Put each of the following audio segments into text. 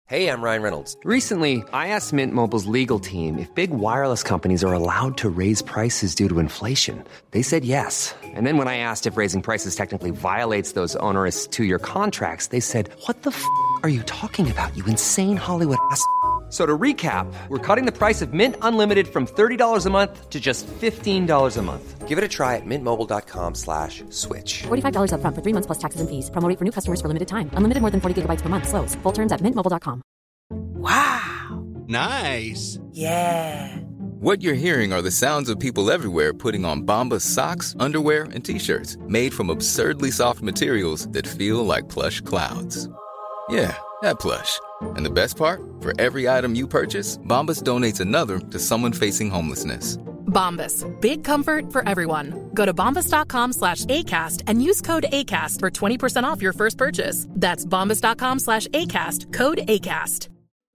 Hey, I'm Ryan Reynolds. Recently, I asked Mint Mobile's legal team if big wireless companies are allowed to raise prices due to inflation. They said yes. And then when I asked if raising prices technically violates those onerous two-year contracts, they said, "What the f*** are you talking about, you insane Hollywood ass?" So to recap, we're cutting the price of Mint Unlimited from $30 a month to just $15 a month. Give it a try at mintmobile.com/switch. $45 up front for 3 months plus taxes and fees. Promo rate for new customers for limited time. Unlimited more than 40 gigabytes per month. Slows full terms at mintmobile.com. Wow. Nice. Yeah. What you're hearing are the sounds of people everywhere putting on Bombas socks, underwear, and T-shirts made from absurdly soft materials that feel like plush clouds. Yeah, that plush. And the best part? For every item you purchase, Bombas donates another to someone facing homelessness. Bombas. Big comfort for everyone. Go to bombas.com/ACAST and use code ACAST for 20% off your first purchase. That's bombas.com/ACAST. Code ACAST.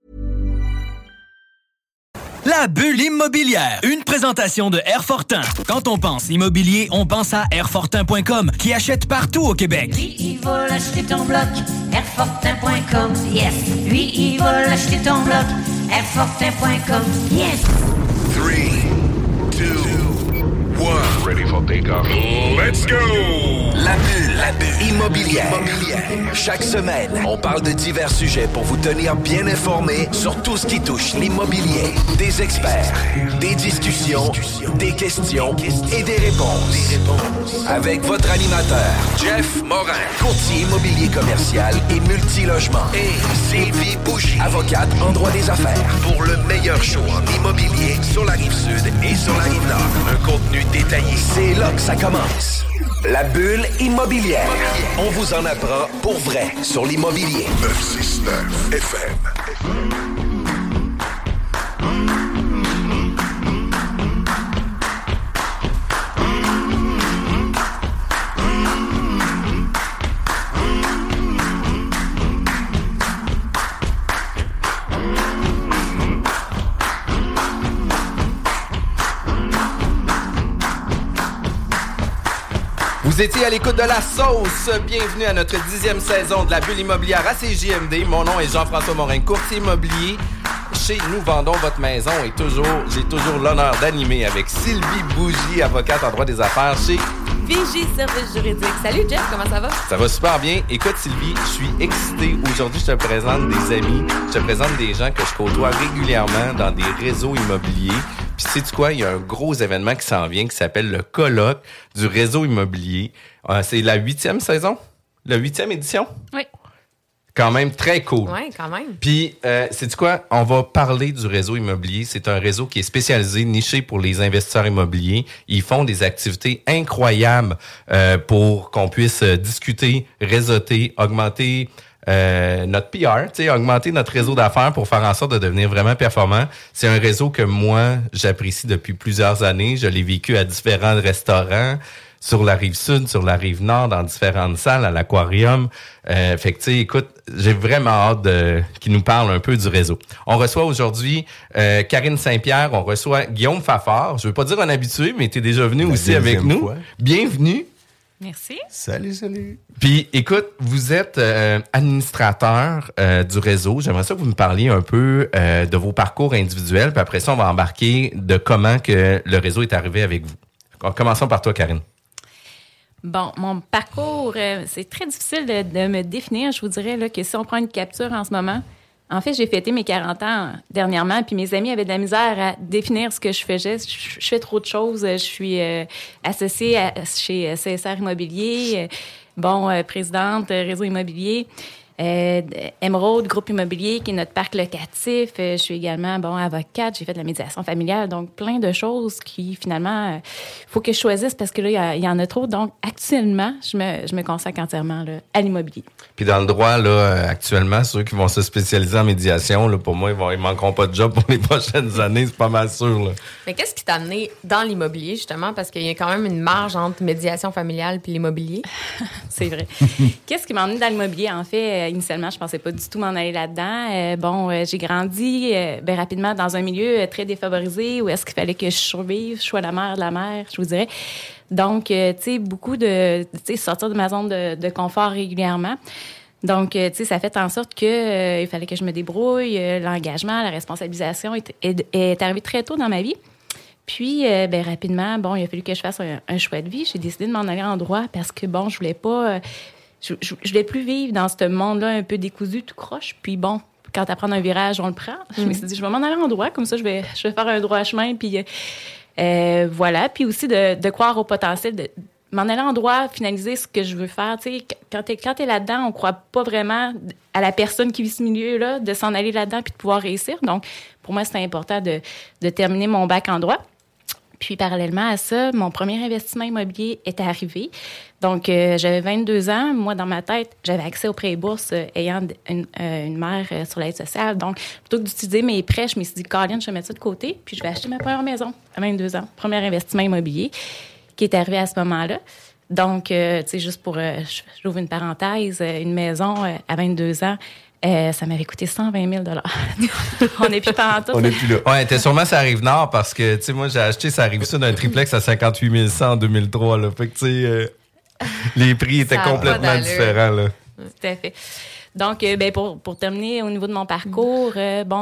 La bulle immobilière, une présentation de Airfortin. Quand on pense immobilier, on pense à Airfortin.com qui achète partout au Québec. Lui, il va l'acheter ton bloc, Airfortin.com, yes. Lui, il va l'acheter ton bloc, Airfortin.com, yes. 3, 2, 1. Ready for takeoff. Let's go! La bulle immobilière. Chaque semaine, on parle de divers sujets pour vous tenir bien informés sur tout ce qui touche l'immobilier. Des experts, des discussions, des questions et des réponses. Avec votre animateur, Jeff Morin, courtier immobilier commercial et multilogement. Et Sylvie Bougie, avocate en droit des affaires. Pour le meilleur show en immobilier sur la Rive-Sud et sur la Rive-Nord. Un contenu détaillé. C'est là que ça commence. La bulle immobilière. On vous en apprend pour vrai sur l'immobilier. 969 FM. Vous étiez à l'écoute de La Sauce. Bienvenue à notre 10e saison de la bulle immobilière à CJMD. Mon nom est Jean-François Morin, courtier immobilier. Chez Nous Vendons Votre Maison. Et j'ai toujours l'honneur d'animer avec Sylvie Bougie, avocate en droit des affaires chez Vigie Services Juridiques. Salut Jeff, comment ça va? Ça va super bien. Écoute Sylvie, je suis excité. Aujourd'hui, je te présente des amis, je te présente des gens que je côtoie régulièrement dans des réseaux immobiliers. Puis sais-tu quoi? Il y a un gros événement qui s'en vient qui s'appelle le colloque du réseau immobilier. C'est la 8e saison? La 8e édition? Oui. Quand même très cool. Oui, quand même. Puis, sais-tu quoi? On va parler du réseau immobilier. C'est un réseau qui est spécialisé, niché pour les investisseurs immobiliers. Ils font des activités incroyables pour qu'on puisse discuter, réseauter, augmenter notre PR, augmenter notre réseau d'affaires pour faire en sorte de devenir vraiment performant. C'est un réseau que moi, j'apprécie depuis plusieurs années. Je l'ai vécu à différents restaurants, sur la Rive-Sud, sur la Rive-Nord, dans différentes salles, à l'Aquarium. Fait que, tu sais, écoute, j'ai vraiment hâte qu'il nous parle un peu du réseau. On reçoit aujourd'hui Karine Saint-Pierre, on reçoit Guillaume Fafard. Je veux pas dire un habitué, mais tu es déjà venu aussi avec nous. Fois. Bienvenue. Merci. Salut. Puis, écoute, vous êtes administrateur du réseau. J'aimerais ça que vous me parliez un peu de vos parcours individuels. Puis après ça, on va embarquer de comment que le réseau est arrivé avec vous. Commençons par toi, Karine. Bon, mon parcours, c'est très difficile de me définir. Je vous dirais là, que si on prend une capture en ce moment, en fait, j'ai fêté mes 40 ans dernièrement, puis mes amis avaient de la misère à définir ce que je faisais. Je fais trop de choses. Je suis associée chez CSR Immobilier, présidente Réseau Immobilier. Émeraude, groupe immobilier, qui est notre parc locatif. Je suis également, avocate. J'ai fait de la médiation familiale. Donc, plein de choses qui, finalement, faut que je choisisse parce que là, il y en a trop. Donc, actuellement, je me consacre entièrement là, à l'immobilier. Puis dans le droit, là, actuellement, ceux qui vont se spécialiser en médiation, là, pour moi, ils manqueront pas de job pour les prochaines années. C'est pas mal sûr, là. Mais qu'est-ce qui t'a amené dans l'immobilier, justement? Parce qu'il y a quand même une marge entre médiation familiale puis l'immobilier. C'est vrai. Qu'est-ce qui m'a amené dans l'immobilier? En fait, initialement, je pensais pas du tout m'en aller là-dedans. J'ai grandi rapidement dans un milieu très défavorisé où est-ce qu'il fallait que je survive, je sois la mère de la mère, je vous dirais. Donc, tu sais, beaucoup de sortir de ma zone de confort régulièrement. Donc, tu sais, ça fait en sorte que il fallait que je me débrouille. L'engagement, la responsabilisation est arrivée très tôt dans ma vie. Puis, rapidement, il a fallu que je fasse un choix de vie. J'ai décidé de m'en aller en droit parce que, je voulais pas... je voulais plus vivre dans ce monde-là un peu décousu, tout croche. Puis, quand tu apprends un virage, on le prend. Je me suis dit, je vais m'en aller en droit. Comme ça, je vais faire un droit chemin. Puis, voilà. Puis aussi, de croire au potentiel de m'en aller en droit, finaliser ce que je veux faire. Tu sais, quand t'es là-dedans, on croit pas vraiment à la personne qui vit ce milieu-là, de s'en aller là-dedans puis de pouvoir réussir. Donc, pour moi, c'était important de terminer mon bac en droit. Puis, parallèlement à ça, mon premier investissement immobilier était arrivé. Donc, j'avais 22 ans. Moi, dans ma tête, j'avais accès aux prêts et bourses ayant une mère sur l'aide sociale. Donc, plutôt que d'utiliser mes prêts, je me suis dit, Colin, je vais mettre ça de côté, puis je vais acheter ma première maison à 22 ans. Premier investissement immobilier qui est arrivé à ce moment-là. Donc, tu sais, juste pour, j'ouvre une parenthèse, une maison à 22 ans, ça m'avait coûté 120 000 $. On n'est plus pendant tout. On n'est plus là. Ouais, t'es sûrement ça Rive-Nord parce que, tu sais, moi, j'ai acheté ça Rive-Sud d'un triplex à 58 100 en 2003, là. Fait que, tu sais, les prix étaient complètement différents, là. Tout à fait. Donc, pour terminer au niveau de mon parcours,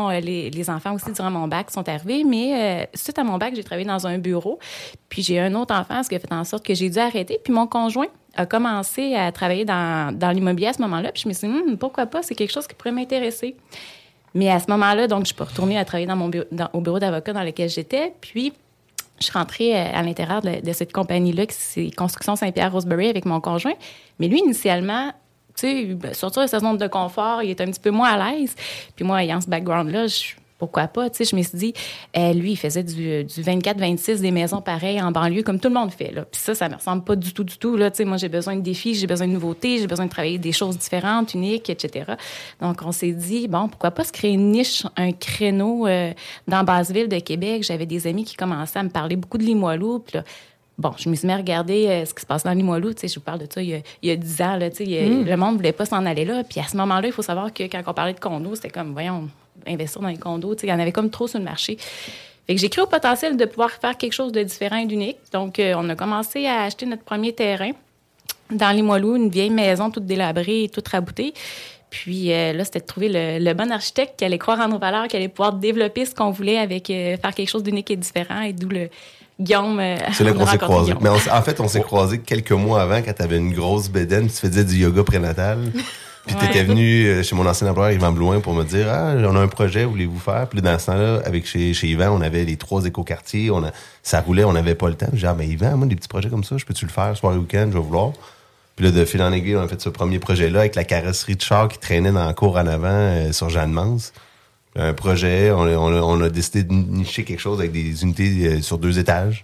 les enfants aussi durant mon bac sont arrivés, mais suite à mon bac, j'ai travaillé dans un bureau. Puis j'ai un autre enfant, ce qui a fait en sorte que j'ai dû arrêter. Puis mon conjoint a commencé à travailler dans l'immobilier à ce moment-là. Puis je me suis dit, pourquoi pas, c'est quelque chose qui pourrait m'intéresser. Mais à ce moment-là, donc, je peux retourner à travailler au bureau d'avocat dans lequel j'étais. Puis je suis rentrée à l'intérieur de cette compagnie-là, qui c'est Construction Saint-Pierre-Roseberry, avec mon conjoint. Mais lui, initialement, tu sais, sortir de sa zone de confort, il est un petit peu moins à l'aise. Puis moi, ayant ce background-là, pourquoi pas? Tu sais, je me suis dit, lui, il faisait du 24-26 des maisons pareilles en banlieue, comme tout le monde fait, là. Puis ça me ressemble pas du tout, là. Tu sais, moi, j'ai besoin de défis, j'ai besoin de nouveautés, j'ai besoin de travailler des choses différentes, uniques, etc. Donc, on s'est dit, pourquoi pas se créer une niche, un créneau dans Basse-Ville de Québec. J'avais des amis qui commençaient à me parler beaucoup de Limoilou, puis là, je me suis mis à regarder ce qui se passe dans Limoilou. Tu sais, je vous parle de ça il y a 10 ans. Là, tu sais, le monde ne voulait pas s'en aller là. Puis à ce moment-là, il faut savoir que quand on parlait de condos, c'était comme, voyons, investir dans les condos. Tu sais, il y en avait comme trop sur le marché. Fait que j'ai cru au potentiel de pouvoir faire quelque chose de différent et d'unique. Donc, on a commencé à acheter notre premier terrain dans Limoilou, une vieille maison toute délabrée et toute raboutée. Puis là, c'était de trouver le bon architecte qui allait croire en nos valeurs, qui allait pouvoir développer ce qu'on voulait avec faire quelque chose d'unique et différent. Et d'où le Guillaume. C'est là qu'on s'est croisés. Mais en fait, on s'est croisés quelques mois avant quand tu avais une grosse bédaine, tu faisais du yoga prénatal. Puis tu étais venu chez mon ancien employeur, Yvan Blouin, pour me dire « Ah, on a un projet, voulez-vous faire? » Puis dans ce temps-là, avec chez Yvan, on avait les 3 écoquartiers, ça roulait, on n'avait pas le temps. J'ai dit « Yvan, moi, des petits projets comme ça, je peux-tu le faire soir et week-end, je vais vouloir. » Puis là, de fil en aiguille, on a fait ce premier projet-là avec la carrosserie de char qui traînait dans la cour en avant sur Jeanne-Mance. Un projet, on a décidé de nicher quelque chose avec des unités sur 2 étages.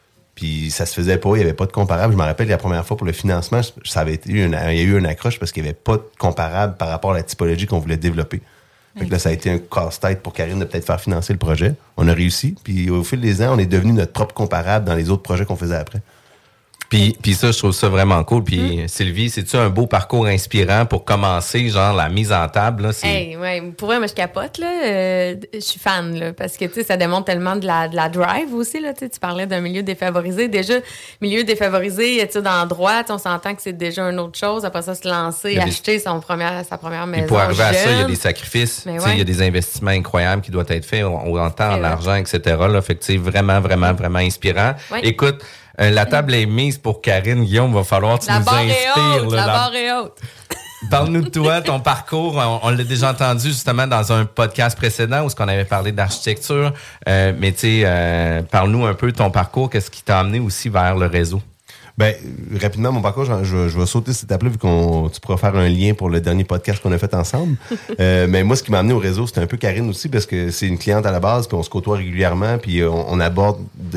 Puis ça se faisait pas, il n'y avait pas de comparable. Je me rappelle la première fois pour le financement, il y a eu une accroche parce qu'il n'y avait pas de comparable par rapport à la typologie qu'on voulait développer. Fait que là, ça a été un casse-tête pour Karine de peut-être faire financer le projet. On a réussi. Puis au fil des ans, on est devenu notre propre comparable dans les autres projets qu'on faisait après. Puis ça, je trouve ça vraiment cool. Puis Sylvie, c'est-tu un beau parcours inspirant pour commencer, genre la mise en table? Là, ouais, pour vrai, moi, je capote. Là. Je suis fan, là, parce que ça démontre tellement de la drive aussi. Là, tu parlais d'un milieu défavorisé. Déjà, milieu défavorisé, études en droit, on s'entend que c'est déjà une autre chose. Après ça, se lancer, acheter sa première maison. Puis pour arriver à ça, il y a des sacrifices. Ouais. Il y a des investissements incroyables qui doivent être faits en temps, en argent, etc. Là, fait que c'est vraiment, vraiment, vraiment inspirant. Ouais. Écoute, la table est mise pour Karine. Guillaume, va falloir que tu nous inspires. La barre est haute. Parle-nous de toi, ton parcours. On l'a déjà entendu justement dans un podcast précédent où on avait parlé d'architecture. Mais tu sais, parle-nous un peu de ton parcours. Qu'est-ce qui t'a amené aussi vers le réseau? Ben, rapidement, mon parcours, je vais sauter cette étape-là vu tu pourras faire un lien pour le dernier podcast qu'on a fait ensemble. Mais moi, ce qui m'a amené au réseau, c'était un peu Karine aussi parce que c'est une cliente à la base, puis on se côtoie régulièrement, puis on aborde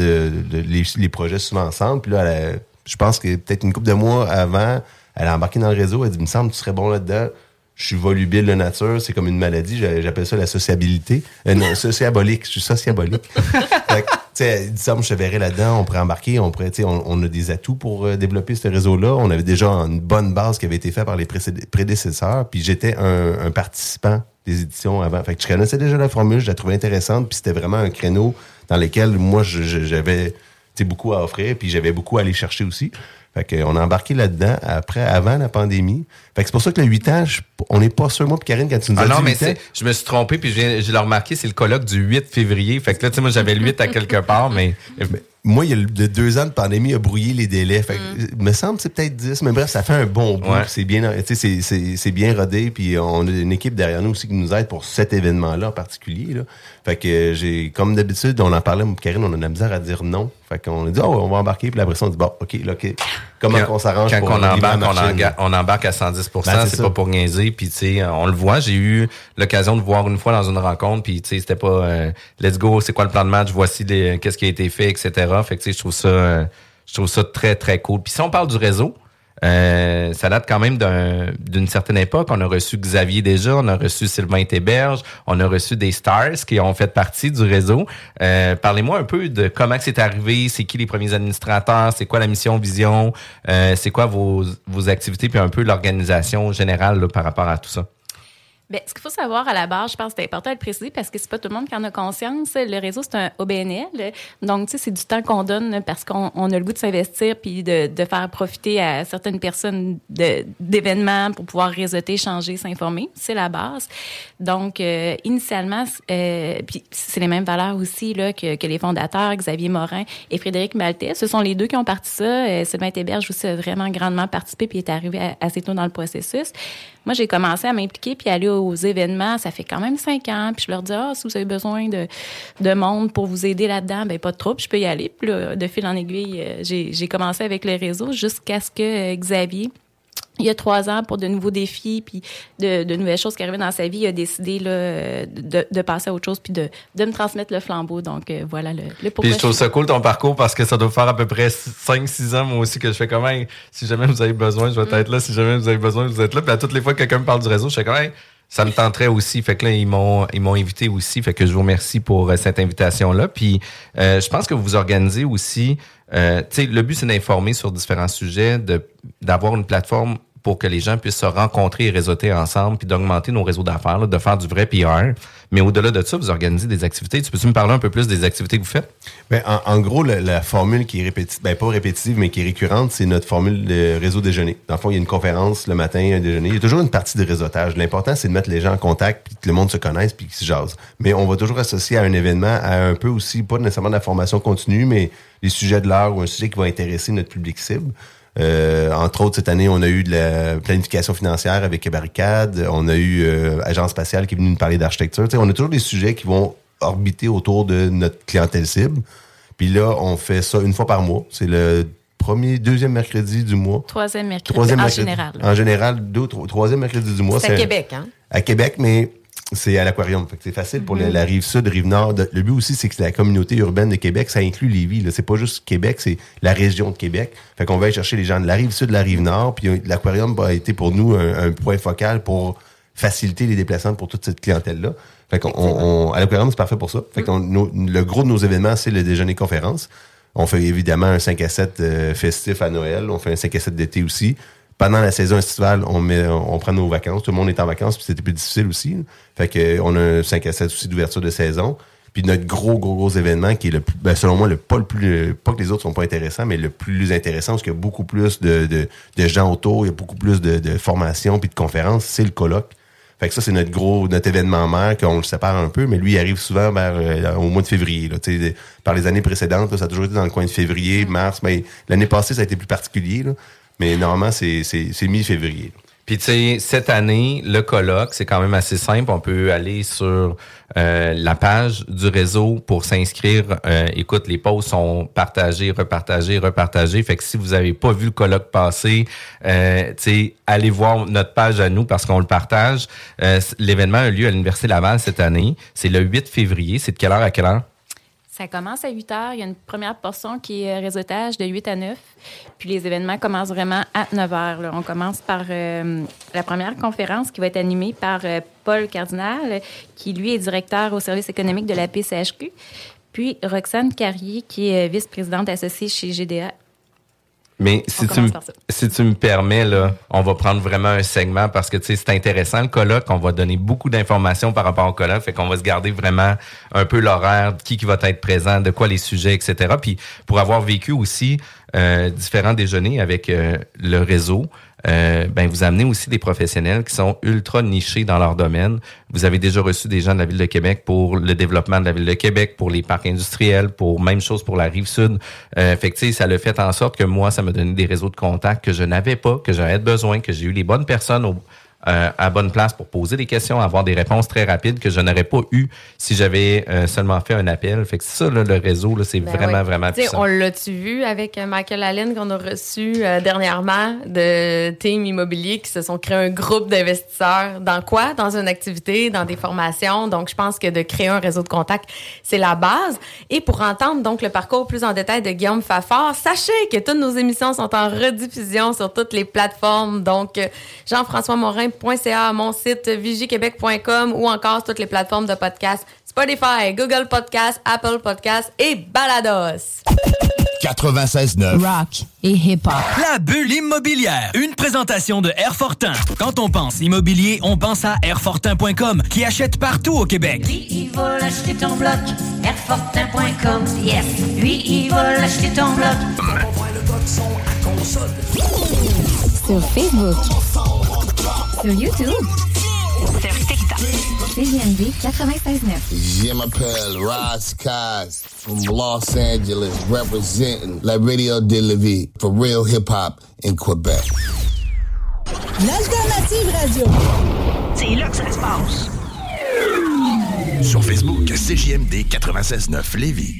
les projets souvent ensemble. Puis là, je pense que peut-être une couple de mois avant, elle a embarqué dans le réseau. Elle dit, il me semble que tu serais bon là-dedans. Je suis volubile de nature, c'est comme une maladie. J'appelle ça la sociabilité. Non, sociabolique. Je suis sociabolique. Fait que, tu sais, elle dit ça, moi, je te verrais là-dedans. On pourrait embarquer. On a des atouts pour développer ce réseau-là. On avait déjà une bonne base qui avait été faite par les prédécesseurs. Puis j'étais un participant des éditions avant. Fait que je connaissais déjà la formule. Je la trouvais intéressante. Puis c'était vraiment un créneau dans lequel moi, j'avais beaucoup à offrir. Puis j'avais beaucoup à aller chercher aussi. Fait qu'on a embarqué là-dedans avant la pandémie. Fait que c'est pour ça que le 8 ans, on n'est pas sûr, moi puis Karine, quand tu nous as dit 8 ans. Je me suis trompé, puis je l'ai remarqué, c'est le colloque du 8 février. Fait que là, tu sais, moi, j'avais le 8 à quelque part, mais moi, il y a le 2 ans de pandémie a brouillé les délais. Fait que, il me semble que c'est peut-être 10, mais bref, ça fait un bon bout. Ouais. C'est bien, tu sais, c'est bien rodé, puis on a une équipe derrière nous aussi qui nous aide pour cet événement-là en particulier, là. Fait que comme d'habitude, on en parlait, moi, Karine, on a de la misère à dire non. Fait qu'on a dit, on va embarquer, puis après ça, on dit, bon, OK. Comment on s'arrange quand pour on embarque à 110 c'est pas pour niaiser. Puis, tu sais, on le voit. J'ai eu l'occasion de voir une fois dans une rencontre, puis, tu sais, c'était pas let's go, c'est quoi le plan de match, voici qu'est-ce qui a été fait, etc. Fait que, tu sais, je trouve ça très, très cool. Puis, si on parle du réseau, ça date quand même d'une certaine époque. On a reçu Xavier déjà, on a reçu Sylvain Théberge, on a reçu des stars qui ont fait partie du réseau. Parlez-moi un peu de comment c'est arrivé, c'est qui les premiers administrateurs, c'est quoi la mission, vision, c'est quoi vos activités, puis un peu l'organisation générale là, par rapport à tout ça. Bien, ce qu'il faut savoir à la base, je pense que c'est important de le préciser parce que c'est pas tout le monde qui en a conscience. Le réseau, c'est un OBNL. Donc, tu sais, c'est du temps qu'on donne parce qu'on a le goût de s'investir puis de faire profiter à certaines personnes d'événements pour pouvoir réseauter, changer, s'informer. C'est la base. Donc, initialement, puis c'est les mêmes valeurs aussi là, que les fondateurs, Xavier Morin et Frédéric Maltais. Ce sont les deux qui ont parti ça. Sylvain Théberge aussi a vraiment grandement participé puis est arrivé assez tôt dans le processus. Moi, j'ai commencé à m'impliquer puis aller aux événements. Ça fait quand même 5 ans. Puis je leur dis, si vous avez besoin de monde pour vous aider là-dedans, ben pas de trouble, je peux y aller. Puis là, de fil en aiguille, j'ai commencé avec le réseau jusqu'à ce que Xavier, il y a 3 ans, pour de nouveaux défis puis de nouvelles choses qui arrivaient dans sa vie, il a décidé là, de passer à autre chose puis de me transmettre le flambeau. Donc, voilà le pourquoi. Puis je trouve ça cool ton parcours parce que ça doit faire à peu près 5-6 ans, moi aussi, que je fais comment, si jamais vous avez besoin, je vais être là. Si jamais vous avez besoin, vous êtes là. Puis à toutes les fois que quelqu'un me parle du réseau, je fais comment, ça me tenterait aussi. Fait que là, ils m'ont invité aussi. Fait que je vous remercie pour cette invitation-là. Puis, je pense que vous vous organisez aussi. Tu sais, le but, c'est d'informer sur différents sujets, d'avoir une plateforme pour que les gens puissent se rencontrer et réseauter ensemble, puis d'augmenter nos réseaux d'affaires, là, de faire du vrai PR. Mais au-delà de ça, vous organisez des activités. Peux-tu me parler un peu plus des activités que vous faites? Ben, en gros, la formule qui est répétitive, pas répétitive, mais qui est récurrente, c'est notre formule de réseau déjeuner. Dans le fond, il y a une conférence le matin, un déjeuner. Il y a toujours une partie de réseautage. L'important, c'est de mettre les gens en contact, puis que le monde se connaisse, puis qu'ils se jasent. Mais on va toujours associer à un événement, à un peu aussi, pas nécessairement de la formation continue, mais les sujets de l'heure ou un sujet qui va intéresser notre public cible. Entre autres, cette année, on a eu de la planification financière avec Barricade. On a eu Agence Spatiale qui est venue nous parler d'architecture. T'sais, on a toujours des sujets qui vont orbiter autour de notre clientèle cible. Puis là, on fait ça une fois par mois. C'est le deuxième mercredi du mois. Troisième mercredi, général. En général, troisième mercredi du mois. C'est à Québec, hein? À Québec, mais c'est à l'Aquarium. Fait que c'est facile pour la rive sud, rive nord. Le but aussi, c'est que la communauté urbaine de Québec, ça inclut Lévis. Là. C'est pas juste Québec, c'est la région de Québec. Fait qu'on va aller chercher les gens de la rive sud, de la rive nord. Puis l'Aquarium a été pour nous un point focal pour faciliter les déplacements pour toute cette clientèle-là. Fait qu'on à l'Aquarium, c'est parfait pour ça. Fait que le gros de nos événements, c'est le déjeuner conférence. On fait évidemment un 5 à 7 festif à Noël. On fait un 5 à 7 d'été aussi. Pendant la saison estivale, on prend nos vacances. Tout le monde est en vacances, puis c'était plus difficile aussi. Là. Fait que on a un 5 à 7 aussi d'ouverture de saison. Puis notre gros événement qui est selon moi, pas que les autres sont pas intéressants, mais le plus intéressant, parce qu'il y a beaucoup plus de gens autour, il y a beaucoup plus de formations puis de conférences, c'est le colloque. Fait que ça, c'est notre événement mère, qu'on le sépare un peu, mais lui, il arrive souvent au mois de février. Là, par les années précédentes, là, ça a toujours été dans le coin de février, mars, mais l'année passée, ça a été plus particulier. Là. Mais normalement, c'est mi-février. Puis, tu sais, cette année, le colloque, c'est quand même assez simple. On peut aller sur la page du réseau pour s'inscrire. Écoute, les posts sont partagés, repartagés. Fait que si vous avez pas vu le colloque passer, tu sais, allez voir notre page à nous parce qu'on le partage. L'événement a lieu à l'Université Laval cette année. C'est le 8 février. C'est de quelle heure à quelle heure? Ça commence à 8 heures. Il y a une première portion qui est réseautage de 8 à 9. Puis les événements commencent vraiment à 9 heures. Là. On commence par la première conférence qui va être animée par Paul Cardinal, qui, lui, est directeur au service économique de la PCHQ. Puis Roxane Carrier, qui est vice-présidente associée chez GDA. Mais si tu me permets, là, on va prendre vraiment un segment parce que, tu sais, c'est intéressant, le colloque. On va donner beaucoup d'informations par rapport au colloque. Fait qu'on va se garder vraiment un peu l'horaire, qui va être présent, de quoi les sujets, etc. Puis, pour avoir vécu aussi différents déjeuners avec le réseau, vous amenez aussi des professionnels qui sont ultra nichés dans leur domaine. Vous avez déjà reçu des gens de la Ville de Québec pour le développement de la Ville de Québec, pour les parcs industriels, pour même chose pour la Rive-Sud. Fait que, tu sais, ça l'a fait en sorte que moi, ça m'a donné des réseaux de contacts que je n'avais pas, que j'avais besoin, que j'ai eu les bonnes personnes à bonne place pour poser des questions, avoir des réponses très rapides que je n'aurais pas eu si j'avais seulement fait un appel. Fait que ça, là, le réseau, là, c'est vraiment puissant. On l'a-tu vu avec Michael Allen qu'on a reçu dernièrement de Team Immobilier qui se sont créés un groupe d'investisseurs. Dans quoi? Dans une activité, dans des formations. Donc, je pense que de créer un réseau de contacts, c'est la base. Et pour entendre donc le parcours plus en détail de Guillaume Fafard, sachez que toutes nos émissions sont en rediffusion sur toutes les plateformes. Donc, Jean-François Morin .ca, mon site vigiequebec.com ou encore toutes les plateformes de podcast Spotify, Google Podcast, Apple Podcast et Balados. 96.9 Rock et hip-hop. La bulle immobilière. Une présentation de Airfortin. Quand on pense immobilier, on pense à Airfortin.com qui achète partout au Québec. Lui, il va l'acheter ton bloc. Airfortin.com, yes. Lui, il va l'acheter ton bloc. On voit le gars de son à console. Sur Facebook. Sur YouTube. Sur TikTok. CJMD 96.9. Je m'appelle Ross Kaz from Los Angeles, representing La Radio de la Vie for real hip-hop in Quebec. L'Alternative Radio. C'est là que ça se passe. Sur Facebook, CJMD 96.9 Lévis.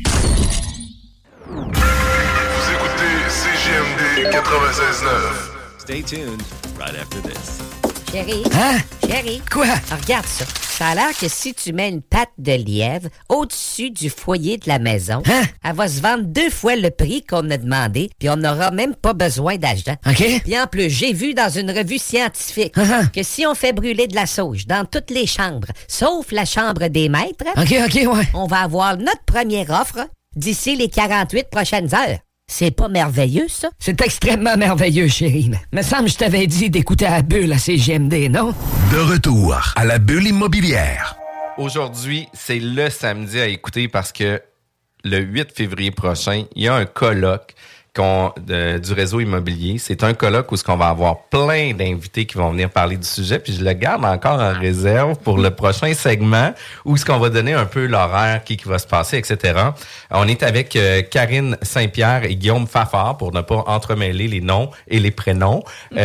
Vous écoutez CJMD 96.9. Stay tuned right after this. Chérie. Hein? Chérie. Quoi? Regarde ça. Ça a l'air que si tu mets une patte de lièvre au-dessus du foyer de la maison, elle va se vendre 2 fois le prix qu'on a demandé, puis on n'aura même pas besoin d'agent. OK. Puis en plus, j'ai vu dans une revue scientifique que si on fait brûler de la sauge dans toutes les chambres, sauf la chambre des maîtres, on va avoir notre première offre d'ici les 48 prochaines heures. C'est pas merveilleux, ça? C'est extrêmement merveilleux, chérie. Me semble que je t'avais dit d'écouter la bulle à CGMD, non? De retour à la bulle immobilière. Aujourd'hui, c'est le samedi à écouter parce que le 8 février prochain, il y a un colloque du réseau immobilier. C'est un colloque où on va avoir plein d'invités qui vont venir parler du sujet, puis je le garde encore en réserve pour le prochain segment où ce qu'on va donner un peu l'horaire, qui va se passer, etc. On est avec Karine Saint-Pierre et Guillaume Fafard pour ne pas entremêler les noms et les prénoms.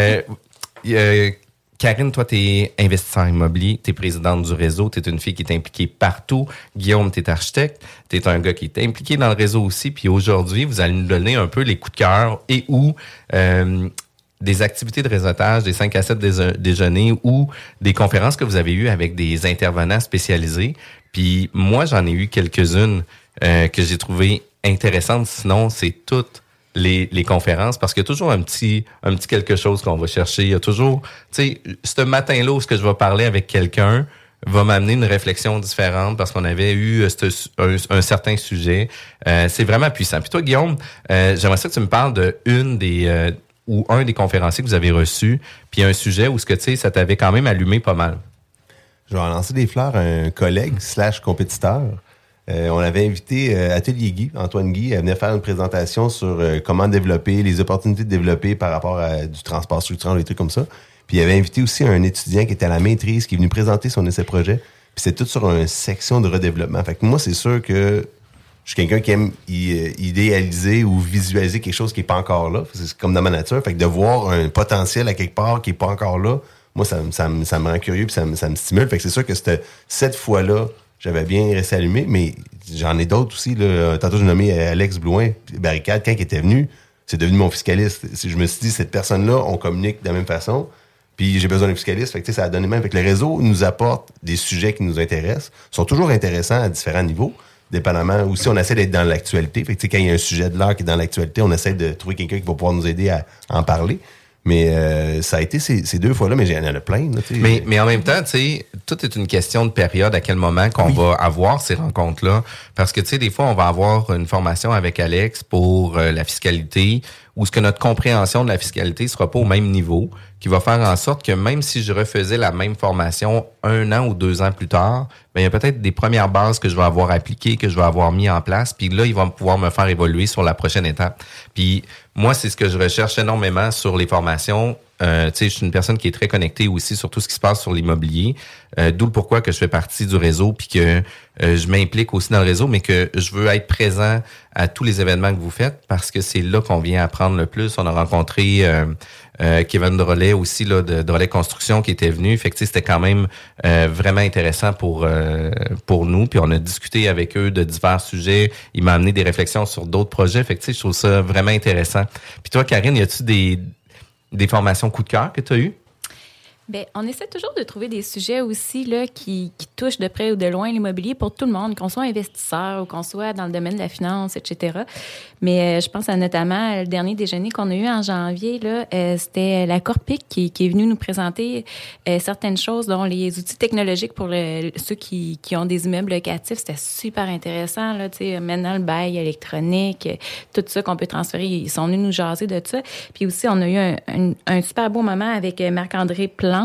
Karine, toi, t'es investisseur immobilier, t'es présidente du réseau, t'es une fille qui est impliquée partout. Guillaume, t'es architecte, t'es un gars qui est impliqué dans le réseau aussi. Puis aujourd'hui, vous allez nous donner un peu les coups de cœur et des activités de réseautage, des 5 à 7 déjeuners ou des conférences que vous avez eues avec des intervenants spécialisés. Puis moi, j'en ai eu quelques-unes que j'ai trouvées intéressantes. Sinon, c'est toutes les conférences, parce qu'il y a toujours un petit quelque chose qu'on va chercher. Il y a toujours, tu sais, ce matin-là où ce que je vais parler avec quelqu'un va m'amener une réflexion différente parce qu'on avait eu un certain sujet. C'est vraiment puissant. Puis toi, Guillaume, j'aimerais ça que tu me parles de un des conférenciers que vous avez reçu, puis un sujet où ce que tu sais, ça t'avait quand même allumé pas mal. Je vais en lancer des fleurs à un collègue / compétiteur. On avait invité Atelier Guy, Antoine Guy, à venir faire une présentation sur comment développer, les opportunités de développer par rapport à du transport structurant, des trucs comme ça. Puis il avait invité aussi un étudiant qui était à la maîtrise, qui est venu présenter son essai-projet. Puis c'est tout sur une section de redéveloppement. Fait que moi, c'est sûr que je suis quelqu'un qui aime idéaliser ou visualiser quelque chose qui n'est pas encore là. C'est comme dans ma nature. Fait que de voir un potentiel à quelque part qui n'est pas encore là, moi, ça me rend curieux puis ça me stimule. Fait que c'est sûr que cette fois-là, j'avais bien resté allumé, mais j'en ai d'autres aussi. Là. Tantôt, j'ai nommé Alex Blouin, Barricade, quand il était venu, c'est devenu mon fiscaliste. Je me suis dit, cette personne-là, on communique de la même façon, puis j'ai besoin d'un fiscaliste. Fait que, ça a donné même. Fait que le réseau nous apporte des sujets qui nous intéressent, sont toujours intéressants à différents niveaux, dépendamment. Aussi, on essaie d'être dans l'actualité. Fait que, quand il y a un sujet de l'heure qui est dans l'actualité, on essaie de trouver quelqu'un qui va pouvoir nous aider à en parler. Mais ça a été ces 2 fois-là, mais il y en a plein. Là, mais en même temps, tu sais, tout est une question de période, à quel moment qu'on va avoir ces rencontres-là. Parce que, tu sais, des fois, on va avoir une formation avec Alex pour la fiscalité, où ce que notre compréhension de la fiscalité sera pas au même niveau, qui va faire en sorte que même si je refaisais la même formation 1 an ou 2 ans plus tard, ben il y a peut-être des premières bases que je vais avoir appliquées, que je vais avoir mis en place, puis là, ils vont pouvoir me faire évoluer sur la prochaine étape. Puis moi, c'est ce que je recherche énormément sur les formations. Tu sais, je suis une personne qui est très connectée aussi sur tout ce qui se passe sur l'immobilier, d'où le pourquoi que je fais partie du réseau, puis que je m'implique aussi dans le réseau, mais que je veux être présent à tous les événements que vous faites, parce que c'est là qu'on vient apprendre le plus. On a rencontré Kevin Drolet aussi, là, de Drolet Construction, qui était venu. Fait que, tu sais, c'était quand même vraiment intéressant pour nous. Puis on a discuté avec eux de divers sujets. Il m'a amené des réflexions sur d'autres projets. Fait que, tu sais, je trouve ça vraiment intéressant. Puis toi, Karine, y a-tu des formations coup de cœur que tu as eues? Bien, on essaie toujours de trouver des sujets aussi là, qui touchent de près ou de loin l'immobilier pour tout le monde, qu'on soit investisseur ou qu'on soit dans le domaine de la finance, etc. Mais je pense à notamment le dernier déjeuner qu'on a eu en janvier, là, c'était la Corpic qui est venue nous présenter certaines choses, dont les outils technologiques pour ceux qui ont des immeubles locatifs. C'était super intéressant. Là, maintenant, le bail électronique, tout ça qu'on peut transférer, ils sont venus nous jaser de ça. Puis aussi, on a eu un super beau moment avec Marc-André Plante,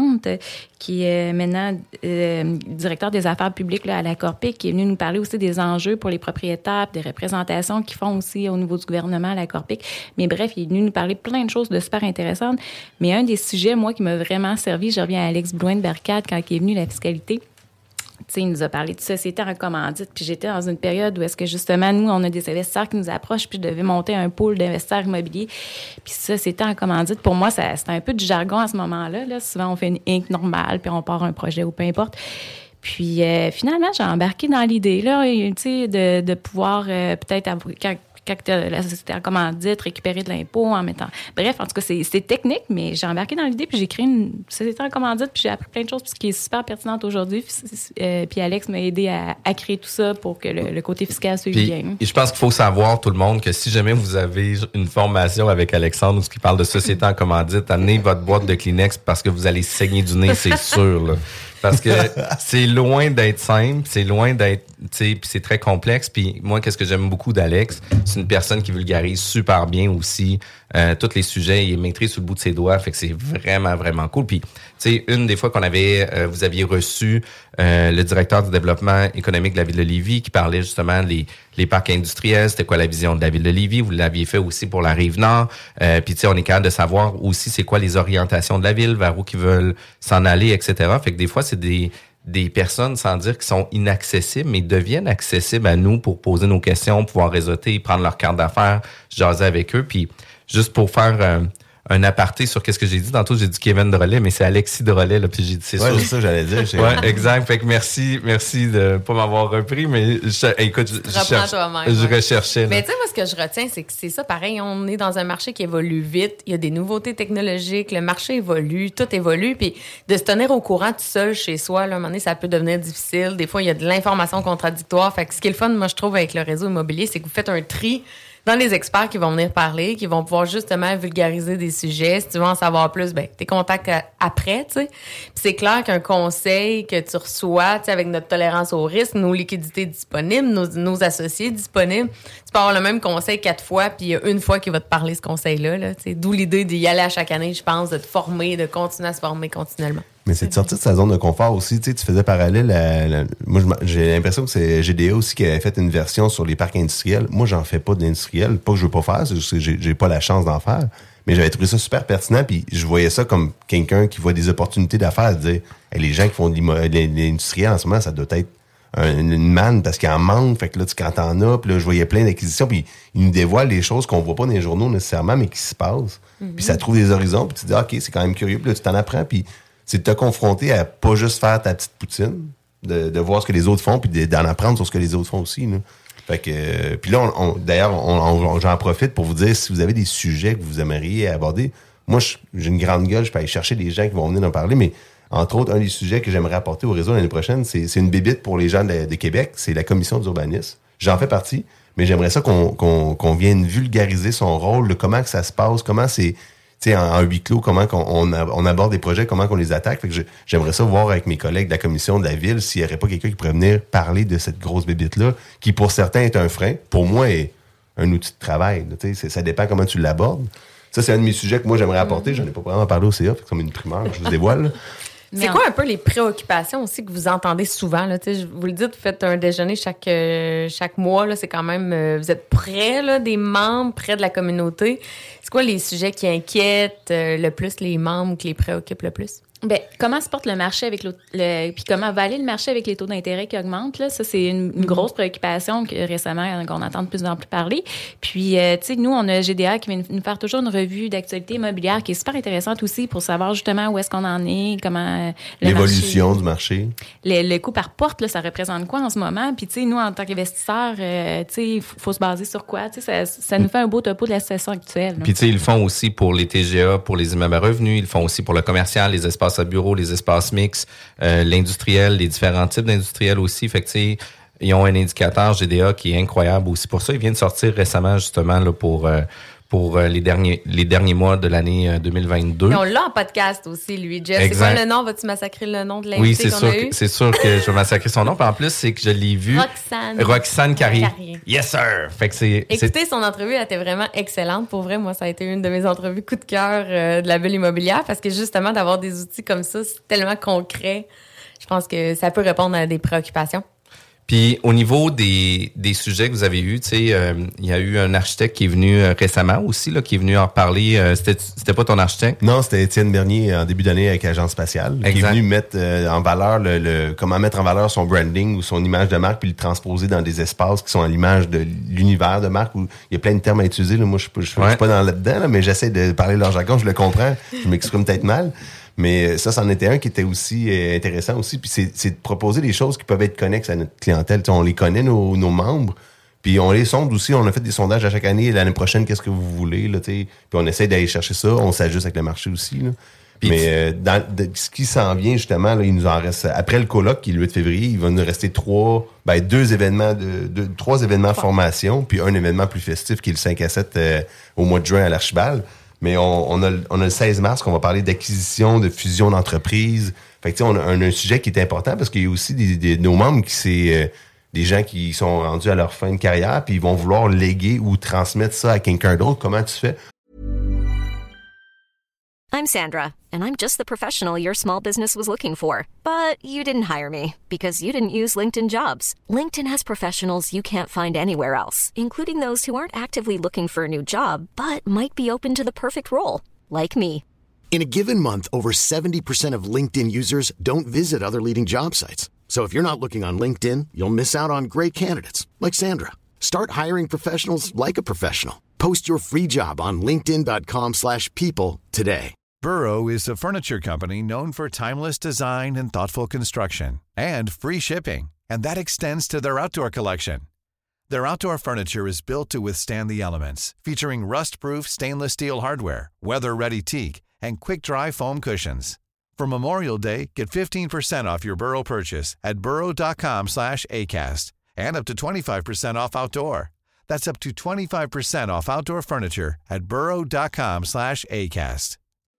qui est maintenant directeur des affaires publiques là, à la Corpic, qui est venu nous parler aussi des enjeux pour les propriétaires, des représentations qu'ils font aussi au niveau du gouvernement à la Corpic. Mais bref, il est venu nous parler plein de choses de super intéressantes. Mais un des sujets, moi, qui m'a vraiment servi, je reviens à Alex Blouin de Bercade quand il est venu, la fiscalité. Tu sais, il nous a parlé de société en commandite, puis j'étais dans une période où est-ce que justement, nous, on a des investisseurs qui nous approchent, puis je devais monter un pool d'investisseurs immobiliers. Puis société en commandite, pour moi, c'était un peu du jargon à ce moment-là. Là. Souvent, on fait une Inc normale, puis on part un projet ou peu importe. Puis finalement, j'ai embarqué dans l'idée, là, tu sais, de pouvoir peut-être quand la société en commandite, récupérer de l'impôt en mettant... Bref, en tout cas, c'est technique, mais j'ai embarqué dans l'idée, puis j'ai créé une société en commandite, puis j'ai appris plein de choses, puis ce qui est super pertinente aujourd'hui. Puis Alex m'a aidé à créer tout ça pour que le côté fiscal suive bien. Et je pense qu'il faut savoir, tout le monde, que si jamais vous avez une formation avec Alexandre, qui parle de société en commandite, amenez votre boîte de Kleenex parce que vous allez saigner du nez, c'est sûr, là. Parce que c'est loin d'être simple, c'est loin d'être, tu sais, puis c'est très complexe. Puis moi, qu'est-ce que j'aime beaucoup d'Alex, c'est une personne qui vulgarise super bien aussi tous les sujets. Il maîtrise sur le bout de ses doigts, fait que c'est vraiment, vraiment cool. Puis, tu sais, une des fois qu'on avait, vous aviez reçu le directeur du développement économique de la ville de Lévis qui parlait justement les parcs industriels, c'était quoi la vision de la ville de Lévis. Vous l'aviez fait aussi pour la Rive-Nord. Puis, tu sais, on est capable de savoir aussi c'est quoi les orientations de la ville, vers où ils veulent s'en aller, etc. Fait que des fois, c'est des personnes, sans dire qu'ils sont inaccessibles, mais deviennent accessibles à nous pour poser nos questions, pouvoir réseauter, prendre leur carte d'affaires, jaser avec eux. Puis, juste pour faire un aparté sur qu'est-ce que j'ai dit. Tantôt, j'ai dit Kevin Drolet, mais c'est Alexis Drolet, là, puis j'ai dit c'est sûr. C'est ça que j'allais dire. Ouais, exact. Fait que merci de pas m'avoir repris, mais écoute, je recherchais. Là. Mais tu sais, moi, ce que je retiens, c'est que c'est ça, pareil, on est dans un marché qui évolue vite, il y a des nouveautés technologiques, le marché évolue, tout évolue, puis de se tenir au courant tout seul chez soi, là, à un moment donné, ça peut devenir difficile. Des fois, il y a de l'information contradictoire. Fait que ce qui est le fun, moi, je trouve, avec le réseau immobilier, c'est que vous faites un tri dans les experts qui vont venir parler, qui vont pouvoir justement vulgariser des sujets. Si tu veux en savoir plus, ben t'es contacts après, tu sais. Puis c'est clair qu'un conseil que tu reçois, tu sais, avec notre tolérance au risque, nos liquidités disponibles, nos associés disponibles, tu peux avoir le même conseil 4 fois, puis il y a une fois qui va te parler ce conseil-là, là, tu sais. D'où l'idée d'y aller à chaque année, je pense, de te former, de continuer à se former continuellement. Mais c'est de sortir de sa zone de confort aussi. Tu sais, tu faisais parallèle moi, j'ai l'impression que c'est GDA aussi qui avait fait une version sur les parcs industriels. Moi, j'en fais pas d'industriel. Pas que je veux pas faire, c'est juste que j'ai pas la chance d'en faire. Mais j'avais trouvé ça super pertinent, puis je voyais ça comme quelqu'un qui voit des opportunités d'affaires, à dire hey, les gens qui font de l'industriel en ce moment, ça doit être une manne parce qu'il en manque. Fait que là, quand t'en as, puis là, je voyais plein d'acquisitions, puis ils nous dévoilent des choses qu'on voit pas dans les journaux nécessairement, mais qui se passent. Mm-hmm. Puis ça trouve des horizons, puis tu te dis OK, c'est quand même curieux, puis là, tu t'en apprends, puis c'est de te confronter à pas juste faire ta petite poutine, de voir ce que les autres font, puis d'en apprendre sur ce que les autres font aussi. Là. Fait que, puis là, d'ailleurs, j'en profite pour vous dire, si vous avez des sujets que vous aimeriez aborder, moi, j'ai une grande gueule, je peux aller chercher des gens qui vont venir en parler, mais entre autres, un des sujets que j'aimerais apporter au réseau l'année prochaine, c'est une bébite pour les gens de Québec, c'est la commission d'urbanisme. J'en fais partie, mais j'aimerais ça qu'on vienne vulgariser son rôle, comment que ça se passe, comment c'est... sais, en huis clos, comment on aborde des projets, comment qu'on les attaque. Fait que j'aimerais ça voir avec mes collègues de la commission de la ville s'il n'y aurait pas quelqu'un qui pourrait venir parler de cette grosse bébite-là, qui pour certains est un frein, pour moi est un outil de travail. Tu sais, ça dépend comment tu l'abordes. Ça, c'est un de mes sujets que moi j'aimerais apporter. J'en ai pas vraiment parlé au CA, fait que comme une primeur, je vous dévoile. C'est quoi un peu les préoccupations aussi que vous entendez souvent? Là? Vous le dites, vous faites un déjeuner chaque mois. Là, c'est quand même... vous êtes près là, des membres, près de la communauté. C'est quoi les sujets qui inquiètent le plus les membres ou qui les préoccupent le plus? Bien, comment se porte le marché avec puis comment va aller le marché avec les taux d'intérêt qui augmentent, là? Ça, c'est une grosse préoccupation que récemment, qu'on entend de plus en plus parler. Puis, tu sais, nous, on a GDA qui vient nous faire toujours une revue d'actualité immobilière qui est super intéressante aussi pour savoir justement où est-ce qu'on en est, comment l'évolution du marché. Le coût par porte, là, ça représente quoi en ce moment? Puis, tu sais, nous, en tant qu'investisseurs, tu sais, il faut se baser sur quoi? Tu sais, ça nous fait un beau topo de la situation actuelle. Puis, tu sais, ils le font aussi pour les TGA, pour les immeubles à revenus. Ils le font aussi pour le commercial, les espaces à bureaux, les espaces mixtes, l'industriel, les différents types d'industriels aussi. Fait que, tu sais, ils ont un indicateur GDA qui est incroyable aussi pour ça. Il vient de sortir récemment, justement, là, pour les derniers mois de l'année 2022. Et on l'a en podcast aussi, lui, Jeff. Exact. C'est quoi le nom? Vas-tu massacrer le nom de l'invité qu'on a eu? C'est sûr que je vais massacrer son nom. Puis en plus, c'est que je l'ai vu. Roxane Carrier. Yes, sir! Fait que Écoutez, son entrevue, elle était vraiment excellente. Pour vrai, moi, ça a été une de mes entrevues coup de cœur de la bulle immobilière parce que justement, d'avoir des outils comme ça, c'est tellement concret. Je pense que ça peut répondre à des préoccupations. Puis au niveau des sujets que vous avez eus, tu sais, il y a eu un architecte qui est venu récemment aussi, là, qui est venu en parler. C'était pas ton architecte? Non, c'était Étienne Bernier en début d'année avec Agence Spatiale, qui est venu mettre en valeur comment mettre en valeur son branding ou son image de marque, puis le transposer dans des espaces qui sont à l'image de l'univers de marque où il y a plein de termes à utiliser. Là. Moi, je suis pas dans là-dedans, là, mais j'essaie de parler leur jargon, je le comprends, je m'exprime peut-être mal. Mais ça, c'en était un qui était aussi intéressant aussi. Puis c'est de proposer des choses qui peuvent être connexes à notre clientèle. T'sais, on les connaît, nos membres. Puis on les sonde aussi. On a fait des sondages à chaque année. L'année prochaine, qu'est-ce que vous voulez? Là, puis on essaie d'aller chercher ça. On s'ajuste avec le marché aussi. Là. Mais ce qui s'en vient, justement, là, il nous en reste... Après le colloque, qui est le 8 février, il va nous rester trois événements formation, puis un événement plus festif qui est le 5 à 7 au mois de juin à l'Archibald. Mais on a le 16 mars qu'on va parler d'acquisition, de fusion d'entreprises. Fait que, on a un sujet qui est important parce qu'il y a aussi nos membres qui c'est des gens qui sont rendus à leur fin de carrière puis ils vont vouloir léguer ou transmettre ça à quelqu'un d'autre. Comment tu fais? I'm Sandra, and I'm just the professional your small business was looking for. But you didn't hire me because you didn't use LinkedIn Jobs. LinkedIn has professionals you can't find anywhere else, including those who aren't actively looking for a new job, but might be open to the perfect role, like me. In a given month, over 70% of LinkedIn users don't visit other leading job sites. So if you're not looking on LinkedIn, you'll miss out on great candidates, like Sandra. Start hiring professionals like a professional. Post your free job on linkedin.com/people today. Burrow is a furniture company known for timeless design and thoughtful construction, and free shipping, and that extends to their outdoor collection. Their outdoor furniture is built to withstand the elements, featuring rust-proof stainless steel hardware, weather-ready teak, and quick-dry foam cushions. For Memorial Day, get 15% off your Burrow purchase at burrow.com/acast, and up to 25% off outdoor. That's up to 25% off outdoor furniture at burrow.com/acast.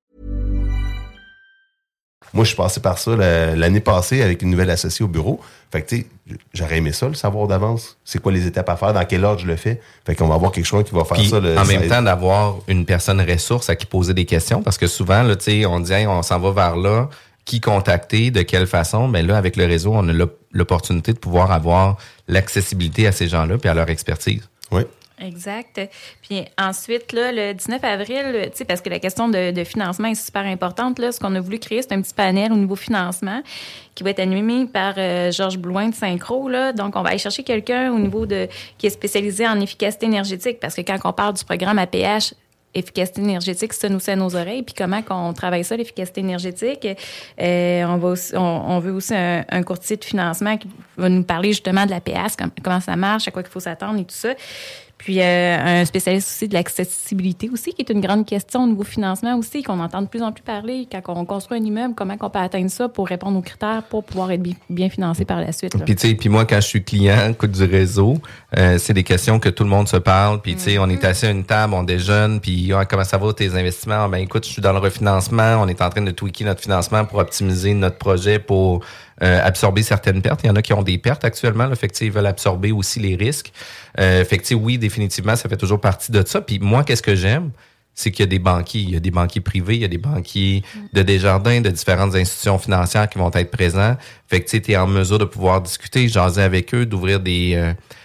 Moi, je suis passé par ça l'année passée avec une nouvelle associée au bureau. Fait que, tu sais, j'aurais aimé ça, le savoir d'avance. C'est quoi les étapes à faire, dans quel ordre je le fais. Fait qu'on va avoir quelque chose qui va faire puis, ça. En même temps, d'avoir une personne ressource à qui poser des questions. Parce que souvent, là, tu sais, on dit, hey, on s'en va vers là. Qui contacter, de quelle façon? Ben là, avec le réseau, on a l'opportunité de pouvoir avoir l'accessibilité à ces gens-là puis à leur expertise. Oui. Exact. Puis ensuite, là, le 19 avril, tu sais, parce que la question de financement est super importante, là, ce qu'on a voulu créer, c'est un petit panel au niveau financement qui va être animé par Georges Blouin de Synchro, là. Donc, on va aller chercher quelqu'un au niveau qui est spécialisé en efficacité énergétique, parce que quand on parle du programme APH, efficacité énergétique, ça nous sonne aux oreilles. Puis comment qu'on travaille ça, l'efficacité énergétique? On veut aussi un courtier de financement qui va nous parler justement de la PS, comment ça marche, à quoi il faut s'attendre et tout ça. Puis un spécialiste aussi de l'accessibilité aussi, qui est une grande question au niveau financement aussi, qu'on entend de plus en plus parler. Quand on construit un immeuble, comment on peut atteindre ça pour répondre aux critères pour pouvoir être bien financé par la suite. Là. Puis tu sais, puis moi, quand je suis client, écoute du réseau, c'est des questions que tout le monde se parle. Puis tu sais, on est assis à une table, on déjeune, puis comment ça va tes investissements? Ben écoute, je suis dans le refinancement, on est en train de tweaker notre financement pour optimiser notre projet pour absorber certaines pertes. Il y en a qui ont des pertes actuellement, là, fait que ils veulent absorber aussi les risques. Fait que oui, définitivement, ça fait toujours partie de ça. Puis moi, qu'est-ce que j'aime? C'est qu'il y a des banquiers. Il y a des banquiers privés, il y a des banquiers de Desjardins, de différentes institutions financières qui vont être présents. Fait que tu es en mesure de pouvoir discuter, jaser avec eux, d'ouvrir des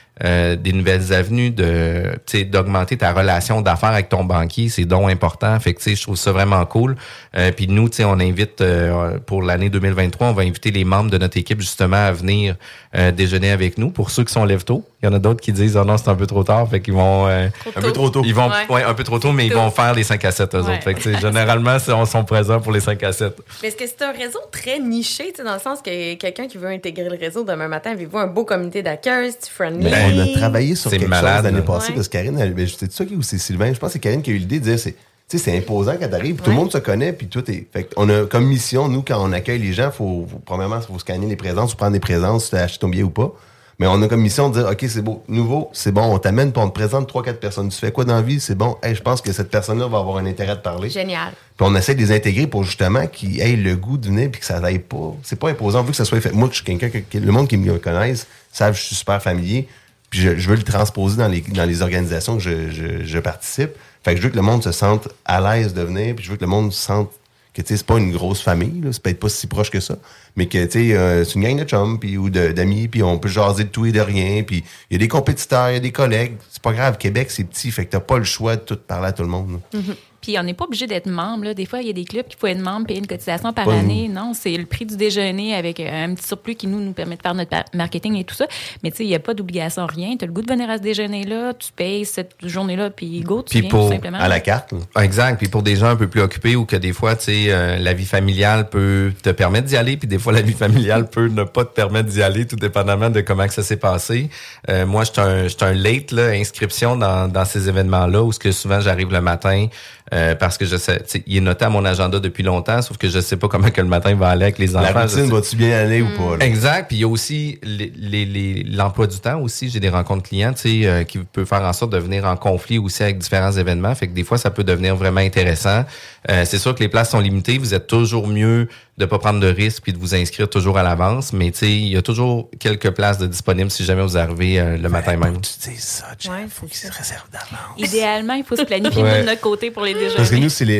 nouvelles avenues, d'augmenter ta relation d'affaires avec ton banquier, c'est donc important. Fait que je trouve ça vraiment cool. Puis nous, on invite pour l'année 2023, on va inviter les membres de notre équipe justement à venir déjeuner avec nous. Pour ceux qui sont lève-tôt, il y en a d'autres qui disent non, c'est un peu trop tard, fait qu'ils vont un peu trop tôt. Ils vont un peu trop tôt, mais ils vont faire les 5 à 7 eux autres. Fait que généralement, ils sont présents pour les 5 à 7. Mais est-ce que c'est un réseau très niché, dans le sens que quelqu'un qui veut intégrer le réseau demain matin, avez-vous un beau comité d'accueil, c'est friendly? On a travaillé sur quelque chose l'année passée, parce que Karine, c'est ça ou c'est Sylvain, je pense que c'est Karine qui a eu l'idée de dire, c'est imposant quand t'arrives, puis tout le monde se connaît, puis tout est... Fait qu'on a comme mission, nous, quand on accueille les gens, premièrement, il faut scanner les présences, ou prendre des présences, si tu as acheté ton billet ou pas. Mais on a comme mission de dire, OK, c'est beau, nouveau, c'est bon, on t'amène, puis on te présente 3-4 personnes. Tu fais quoi dans la vie? C'est bon. Hey, je pense que cette personne-là va avoir un intérêt de parler. Génial. Puis on essaie de les intégrer pour justement qu'ils aient le goût de venir, puis que ça n'aille pas. C'est pas imposant, vu que ça soit fait. Moi, je suis quelqu'un le monde qui me connaisse savent que je suis super familier, puis je veux le transposer dans les organisations que je participe. Fait que je veux que le monde se sente à l'aise de venir, puis je veux que le monde se sente que c'est pas une grosse famille, là, c'est peut-être pas si proche que ça, mais que c'est une gang de chums ou d'amis, puis on peut jaser de tout et de rien, puis il y a des compétiteurs, il y a des collègues, c'est pas grave, Québec c'est petit, fait que t'as pas le choix de tout parler à tout le monde. Mm-hmm. Puis on n'est pas obligé d'être membre. Là. Des fois, il y a des clubs qui peuvent être membre, payer une cotisation par année. Non, c'est le prix du déjeuner avec un petit surplus qui nous permet de faire notre marketing et tout ça. Mais tu sais, il n'y a pas d'obligation, rien. Tu as le goût de venir à ce déjeuner-là, tu payes cette journée-là, puis go, tu viens tout simplement. À la carte. Exact. Puis pour des gens un peu plus occupés ou que des fois, tu sais, la vie familiale peut te permettre d'y aller, puis des fois, la vie familiale peut ne pas te permettre d'y aller, tout dépendamment de comment que ça s'est passé. Moi, je suis un late là, inscription dans ces événements-là où souvent j'arrive le matin. Parce que je sais, il est noté à mon agenda depuis longtemps, sauf que je sais pas comment que le matin va aller avec les enfants. La routine va-tu bien aller ou pas? Là? Exact. Puis il y a aussi l'emploi du temps aussi. J'ai des rencontres clients, tu sais, qui peut faire en sorte de venir en conflit aussi avec différents événements. Fait que des fois, ça peut devenir vraiment intéressant. C'est sûr que les places sont limitées. Vous êtes toujours mieux de pas prendre de risques puis de vous inscrire toujours à l'avance. Mais tu sais, il y a toujours quelques places de disponibles si jamais vous arrivez le matin même. Tu dis ça, Jeff. Faut qu'ils se réservent d'avance. Idéalement, il faut se planifier de notre côté pour les déjeuners. Parce que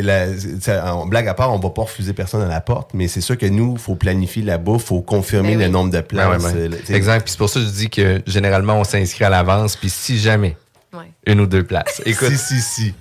nous, en blague à part, on va pas refuser personne à la porte, mais c'est sûr que nous, faut planifier la bouffe, faut confirmer le nombre de places. Exact. Puis c'est pour ça que je dis que généralement, on s'inscrit à l'avance, puis si jamais une ou deux places. Écoute, si.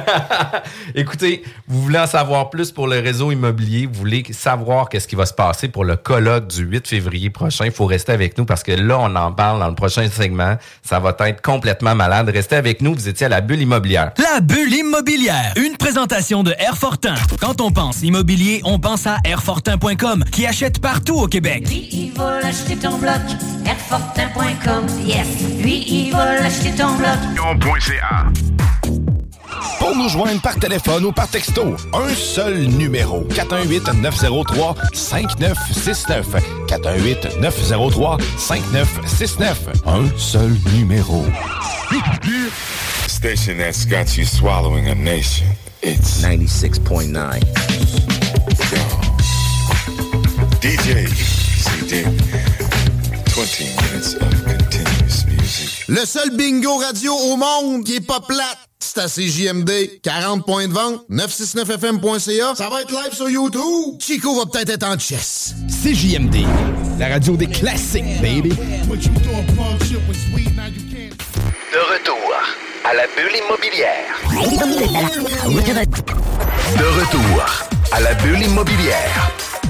Écoutez, vous voulez en savoir plus pour le réseau immobilier, vous voulez savoir qu'est-ce qui va se passer pour le colloque du 8 février prochain, il faut rester avec nous parce que là, on en parle dans le prochain segment. Ça va être complètement malade. Restez avec nous, vous étiez à la Bulle Immobilière. La Bulle Immobilière, une présentation de Airfortin. Quand on pense immobilier, on pense à Airfortin.com qui achète partout au Québec. Lui, il va l'acheter ton bloc. Airfortin.com, yes. Lui, il va l'acheter ton bloc. Pour nous joindre par téléphone ou par texto, un seul numéro. 418-903-5969. 418-903-5969. Un seul numéro. Station that's got you swallowing a nation. It's 96.9. DJ CD. 20 minutes of continuous music. Le seul bingo radio au monde qui est pas plate, c'est à CJMD. 40 points de vente, 969fm.ca. Ça va être live sur YouTube. Chico va peut-être être en chess. CJMD, la radio des classiques, baby. De retour à la Bulle Immobilière. De retour à la Bulle Immobilière.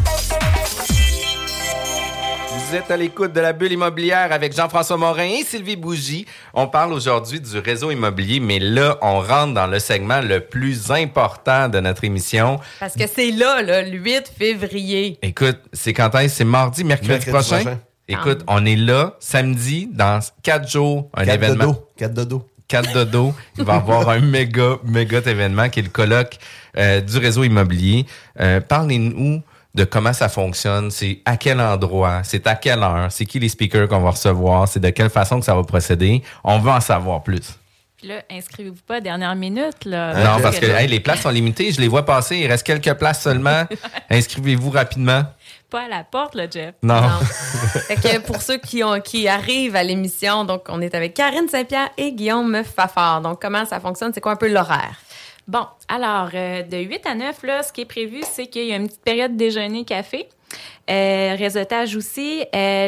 Vous êtes à l'écoute de la Bulle Immobilière avec Jean-François Morin et Sylvie Bougie. On parle aujourd'hui du réseau immobilier, mais là, on rentre dans le segment le plus important de notre émission. Parce que c'est là, le 8 février. Écoute, c'est quand est-ce? C'est mardi, mercredi prochain? Écoute, on est là, samedi, dans 4 jours, un événement. 4 dodo. Cat Dodo, il va y avoir un méga événement qui est le colloque du réseau immobilier. Parlez-nous de comment ça fonctionne, c'est à quel endroit, c'est à quelle heure, c'est qui les speakers qu'on va recevoir, c'est de quelle façon que ça va procéder. On veut en savoir plus. Puis là, inscrivez-vous pas à dernière minute. Là, non, parce que les places sont limitées. Je les vois passer. Il reste quelques places seulement. Inscrivez-vous rapidement. Pas à la porte, là, Jeff. Non. Fait que pour ceux qui arrivent à l'émission, donc on est avec Karine Saint-Pierre et Guillaume Fafard. Donc, comment ça fonctionne? C'est quoi un peu l'horaire? Bon, alors, de 8 à 9, là, ce qui est prévu, c'est qu'il y a une petite période déjeuner-café. Réseautage aussi.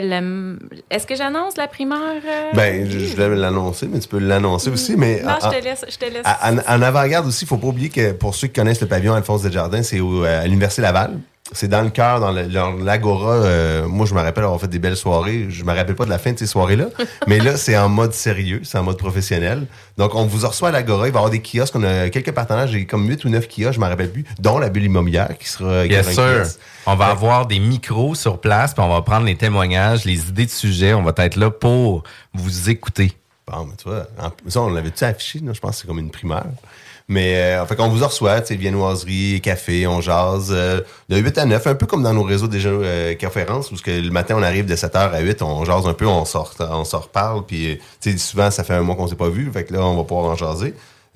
Est-ce que j'annonce la primeur? Ben, je vais l'annoncer, mais tu peux l'annoncer aussi. Mais non, je te laisse. En avant-garde aussi, il ne faut pas oublier que pour ceux qui connaissent le pavillon Alphonse Desjardins, c'est à l'Université Laval. C'est dans le cœur, dans l'Agora. Moi, je me rappelle avoir fait des belles soirées. Je me rappelle pas de la fin de ces soirées-là. Mais là, c'est en mode sérieux, c'est en mode professionnel. Donc, on vous reçoit à l'Agora. Il va y avoir des kiosques. On a quelques partenaires. J'ai comme 8 ou 9 kiosques, je me rappelle plus, dont la bulle immobilière qui sera... Bien sûr. On va avoir des micros sur place, puis on va prendre les témoignages, les idées de sujets. On va être là pour vous écouter. Bon, mais tu vois, ça, on l'avait-tu affiché? Non, je pense que c'est comme une primaire. Mais fait qu'on vous en reçoit, tu sais, viennoiserie, café, on jase de 8 à 9, un peu comme dans nos réseaux déjà conférences, où le matin on arrive de 7h à 8, on jase un peu, on s'en reparle, puis tu sais, souvent ça fait un mois qu'on s'est pas vu, fait que là on va pouvoir en jaser.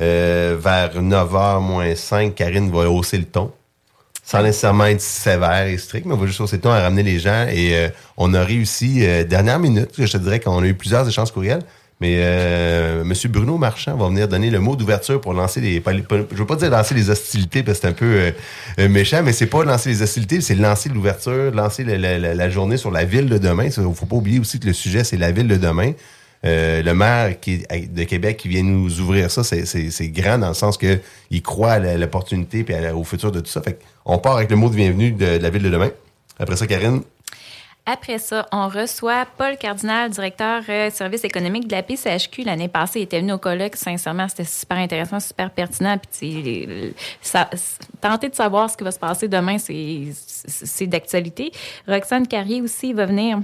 Vers 9h moins 5, Karine va hausser le ton. Sans nécessairement être sévère et strict, mais on va juste hausser le ton à ramener les gens. Et on a réussi, dernière minute, je te dirais qu'on a eu plusieurs échanges courriels, mais Monsieur Bruno Marchand va venir donner le mot d'ouverture pour lancer je veux pas dire lancer les hostilités parce que c'est un peu méchant, mais c'est pas lancer les hostilités, c'est lancer l'ouverture, lancer la journée sur la ville de demain. Il faut pas oublier aussi que le sujet, c'est la ville de demain. Le maire de Québec qui vient nous ouvrir ça, c'est grand dans le sens que il croit à l'opportunité et au futur de tout ça. Fait qu'on part avec le mot de bienvenue de la ville de demain. Après ça, Karine. Après ça, on reçoit Paul Cardinal, directeur service économique de la PCHQ. L'année passée, il était venu au colloque. Sincèrement, c'était super intéressant, super pertinent. Puis, tenter de savoir ce qui va se passer demain, c'est d'actualité. Roxane Carrier aussi va venir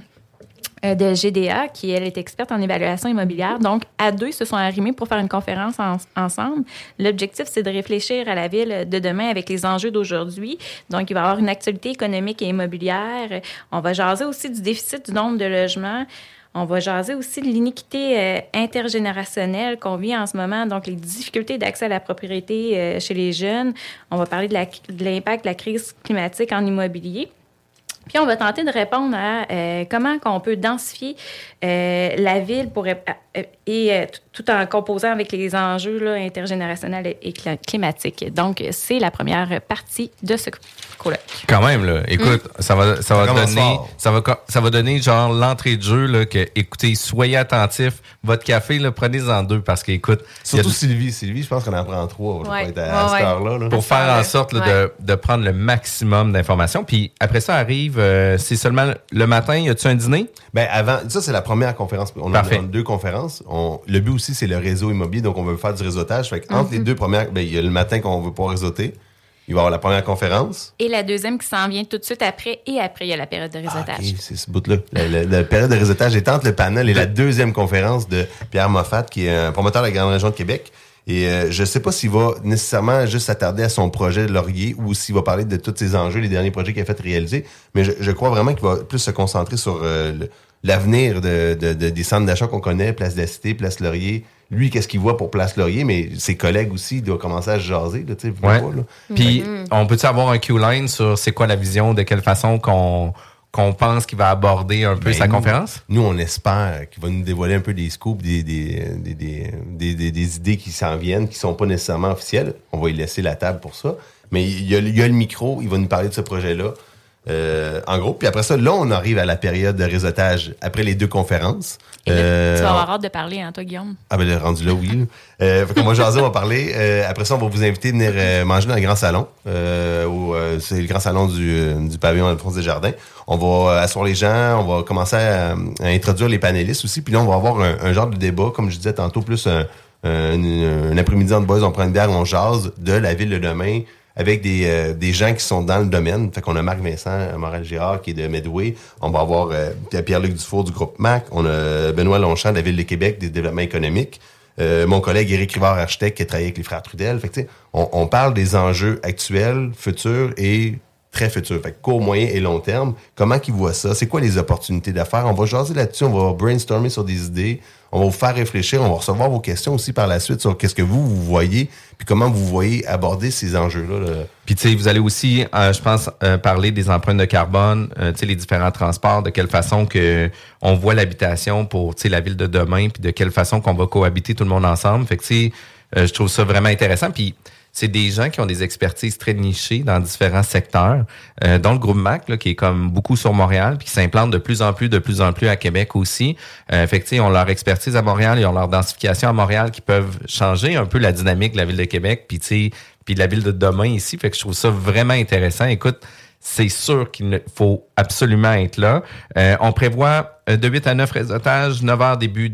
de GDA, qui, elle, est experte en évaluation immobilière. Donc, à deux, ils se sont arrimés pour faire une conférence ensemble. L'objectif, c'est de réfléchir à la ville de demain avec les enjeux d'aujourd'hui. Donc, il va y avoir une actualité économique et immobilière. On va jaser aussi du déficit du nombre de logements. On va jaser aussi de l'iniquité intergénérationnelle qu'on vit en ce moment, donc les difficultés d'accès à la propriété chez les jeunes. On va parler de l'impact de la crise climatique en immobilier. Puis, on va tenter de répondre à comment on peut densifier la ville tout en composant avec les enjeux là, intergénérationnels et climatiques. Donc, c'est la première partie de ce colloque. Quand même, là. Écoute, ça va donner genre l'entrée de jeu, là, que, écoutez, soyez attentifs. Votre café, là, prenez-en 2 parce qu'écoute... Surtout Sylvie, je pense qu'on en prend 3 pour être à cette heure-là. Là. Pour faire en sorte là, de prendre le maximum d'informations. Puis après ça arrive, c'est seulement le matin, y a-tu un dîner? Ben avant, ça c'est la première conférence. On a 2 conférences. Le but aussi, c'est le réseau immobilier, donc on veut faire du réseautage. Fait entre les 2 premières, ben, il y a le matin qu'on veut pouvoir réseauter. Il va y avoir la première conférence. Et la deuxième qui s'en vient tout de suite après. Et après, il y a la période de réseautage. OK, c'est ce bout-là. La période de réseautage est entre le panel et la deuxième conférence de Pierre Moffat, qui est un promoteur de la grande région de Québec. Et je sais pas s'il va nécessairement juste s'attarder à son projet de Laurier ou s'il va parler de tous ses enjeux, les derniers projets qu'il a fait réaliser. Mais je crois vraiment qu'il va plus se concentrer sur l'avenir des centres d'achat qu'on connaît, Place de la Cité, Place Laurier. Lui, qu'est-ce qu'il voit pour Place Laurier, mais ses collègues aussi, ils doivent commencer à se jaser. Là, ouais. Puis, on peut-tu avoir un Q-line sur c'est quoi la vision, de quelle façon qu'on pense qu'il va aborder un peu sa conférence? Nous, on espère qu'il va nous dévoiler un peu des scoops, des idées qui s'en viennent, qui sont pas nécessairement officielles. On va y laisser la table pour ça. Mais il y a le micro, il va nous parler de ce projet-là. En gros, puis après ça, là, on arrive à la période de réseautage après les 2 conférences. Et là, tu vas avoir hâte de parler, hein, toi, Guillaume? Ah ben, rendu là, oui. Fait qu'on va jaser, on va parler. Après ça, on va vous inviter à venir manger dans le grand salon. C'est le grand salon du pavillon Alphonse Desjardins. On va asseoir les gens, on va commencer à introduire les panélistes aussi. Puis là, on va avoir un genre de débat, comme je disais tantôt, plus un après-midi en boys, on prend une bière, on jase de la ville de demain, avec des gens qui sont dans le domaine. Fait qu'on a Marc Vincent Morel-Girard qui est de Medway. On va avoir Pierre-Luc Dufour du groupe MAC. On a Benoît Longchamp de la Ville de Québec, des développements économiques. Mon collègue Éric Rivard, architecte, qui a travaillé avec les frères Trudel. Fait que, tu sais, on parle des enjeux actuels, futurs et très futurs. Fait que court, moyen et long terme. Comment qu'ils voient ça? C'est quoi les opportunités d'affaires? On va jaser là-dessus, on va brainstormer sur des idées. On va vous faire réfléchir. On va recevoir vos questions aussi par la suite sur qu'est-ce que vous voyez puis comment vous voyez aborder ces enjeux-là. Là. Puis, tu sais, vous allez aussi, je pense, parler des empreintes de carbone, tu sais, les différents transports, de quelle façon que on voit l'habitation pour, tu sais, la ville de demain, puis de quelle façon qu'on va cohabiter tout le monde ensemble. Fait que, tu sais, je trouve ça vraiment intéressant. Puis, c'est des gens qui ont des expertises très nichées dans différents secteurs, dont le groupe MAC, là, qui est comme beaucoup sur Montréal, puis qui s'implante de plus en plus à Québec aussi. Fait que, tu sais, ils ont leur expertise à Montréal, ils ont leur densification à Montréal qui peuvent changer un peu la dynamique de la ville de Québec, puis, tu sais, puis de la ville de demain ici. Fait que je trouve ça vraiment intéressant. Écoute, c'est sûr qu'il faut absolument être là. On prévoit de 8 à 9 réseautages, 9 heures début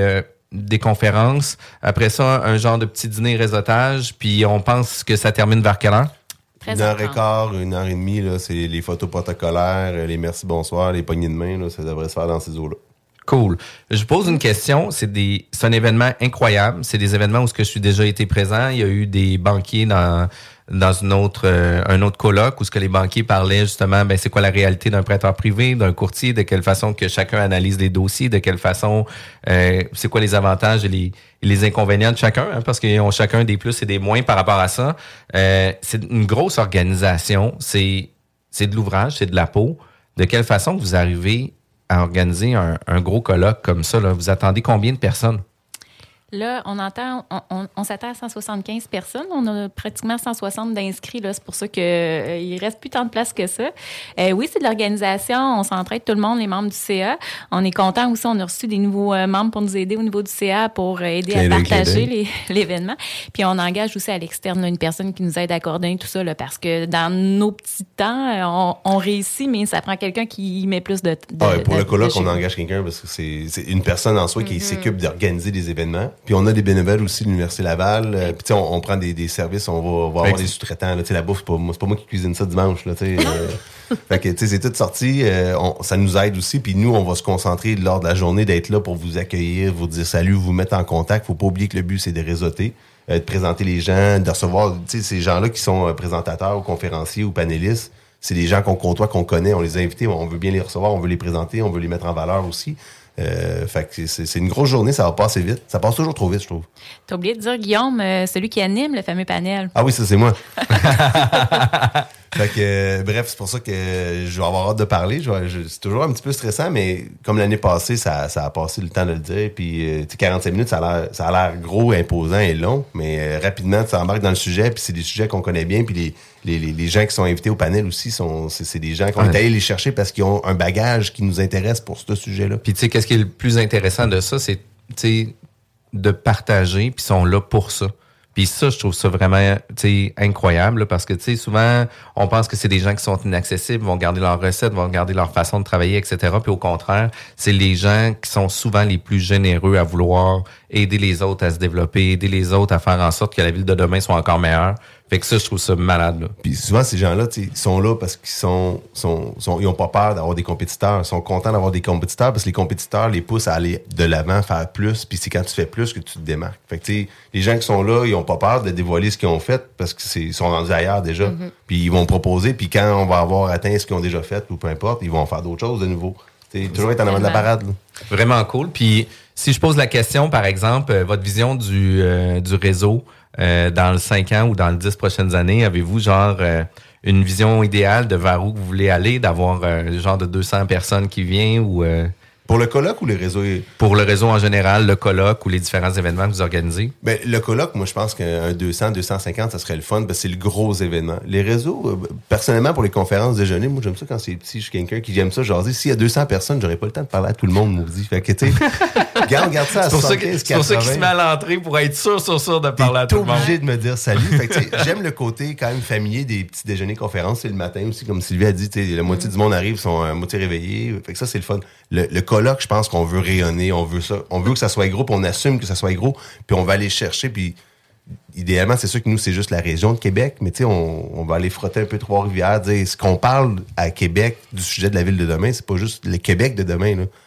des conférences. Après ça, un genre de petit dîner réseautage. Puis on pense que ça termine vers quelle heure? 1h15, 1h30, là, c'est les photos protocolaires, les merci, bonsoir, les poignées de main, là, ça devrait se faire dans ces eaux-là. Cool. Je pose une question. C'est un événement incroyable. C'est des événements où je suis déjà été présent. Il y a eu des banquiers dans un autre colloque où ce que les banquiers parlaient justement, ben c'est quoi la réalité d'un prêteur privé, d'un courtier, de quelle façon que chacun analyse les dossiers, de quelle façon, c'est quoi les avantages et les inconvénients de chacun, hein, parce qu'ils ont chacun des plus et des moins par rapport à ça. C'est une grosse organisation. C'est de l'ouvrage, c'est de la peau. De quelle façon vous arrivez à organiser un gros colloque comme ça, là? Vous attendez combien de personnes? Là, on s'attend à 175 personnes. On a pratiquement 160 d'inscrits. Là, c'est pour ça qu'il reste plus tant de place que ça. Oui, c'est de l'organisation. On s'entraide tout le monde, les membres du CA. On est content aussi. On a reçu des nouveaux membres pour nous aider au niveau du CA pour aider à partager l'événement. Puis on engage aussi à l'externe là, une personne qui nous aide à coordonner tout ça là, parce que dans nos petits temps, on réussit, mais ça prend quelqu'un qui y met plus de pour le colloque, on engage quelqu'un parce que c'est une personne en soi qui s'occupe d'organiser des événements. Puis on a des bénévoles aussi de l'Université Laval. Puis tu sais, on prend des services, on va avoir des sous-traitants. Tu sais, la bouffe, c'est pas moi qui cuisine ça dimanche. Là, fait que tu sais, c'est tout sorti. Ça nous aide aussi. Puis nous, on va se concentrer lors de la journée d'être là pour vous accueillir, vous dire salut, vous mettre en contact. Faut pas oublier que le but, c'est de réseauter, de présenter les gens, de recevoir ces gens-là qui sont présentateurs ou conférenciers ou panélistes. C'est des gens qu'on côtoie, qu'on connaît, on les a invités, on veut bien les recevoir, on veut les présenter, on veut les mettre en valeur aussi. Fait que c'est une grosse journée, ça va passer vite. Ça passe toujours trop vite, je trouve. T'as oublié de dire, Guillaume, celui qui anime le fameux panel. Ah oui, ça, c'est moi. Fait que, bref, c'est pour ça que je vais avoir hâte de parler. C'est toujours un petit peu stressant, mais comme l'année passée, ça a passé le temps de le dire. Puis, 45 minutes, ça a l'air gros, imposant et long, mais rapidement, tu embarques dans le sujet, puis c'est des sujets qu'on connaît bien, puis les gens qui sont invités au panel aussi, c'est des gens qu'on est allés les chercher parce qu'ils ont un bagage qui nous intéresse pour ce sujet-là. Puis, tu sais, qu'est-ce qui est le plus intéressant de ça, c'est, de partager, puis ils sont là pour ça. Puis ça, je trouve ça vraiment, incroyable, là, parce que, souvent, on pense que c'est des gens qui sont inaccessibles, vont garder leurs recettes, vont garder leur façon de travailler, etc. Puis au contraire, c'est les gens qui sont souvent les plus généreux à vouloir aider les autres à se développer, aider les autres à faire en sorte que la ville de demain soit encore meilleure. Fait que ça, je trouve ça malade, là. Puis souvent, ces gens-là, ils sont là parce qu'ils ils ont pas peur d'avoir des compétiteurs. Ils sont contents d'avoir des compétiteurs parce que les compétiteurs les poussent à aller de l'avant, faire plus. Puis c'est quand tu fais plus que tu te démarques. Fait que, les gens qui sont là, ils ont pas peur de dévoiler ce qu'ils ont fait parce qu'ils sont rendus ailleurs déjà. Mm-hmm. Puis ils vont proposer. Puis quand on va avoir atteint ce qu'ils ont déjà fait ou peu importe, ils vont faire d'autres choses de nouveau. Toujours être en avant de la parade, là. Vraiment cool. Puis si je pose la question, par exemple, votre vision du réseau dans le 5 ans ou dans les 10 prochaines années, avez-vous une vision idéale de vers où vous voulez aller, d'avoir genre de 200 personnes qui viennent ou... Pour le colloque ou le réseau? Pour le réseau en général, le colloque ou les différents événements que vous organisez? Ben, le colloque, moi, je pense qu'un 200, 250, ça serait le fun parce que c'est le gros événement. Les réseaux, personnellement, pour les conférences déjeuner, moi, j'aime ça quand c'est petit. Je suis quelqu'un qui aime ça jaser. S'il y a 200 personnes, j'aurais pas le temps de parler à tout le monde, maudit. Fait que, tu sais, garde ça à 75, c'est pour ça qu'il se met à l'entrée pour être sûr de parler à tout le monde. T'es obligé de me dire salut. Fait que, j'aime le côté quand même familier des petits déjeuners conférences. C'est le matin aussi, comme Sylvie a dit, la moitié du monde arrive, sont à moitié réveillés. Fait que ça, c'est le fun. Le colloque, je pense qu'on veut rayonner, on veut ça. On veut que ça soit gros, puis on assume que ça soit gros, puis on va aller chercher, puis idéalement, c'est sûr que nous, c'est juste la région de Québec, mais tu sais, on va aller frotter un peu Trois-Rivières, dire ce qu'on parle à Québec du sujet de la ville de demain, c'est pas juste le Québec de demain, là.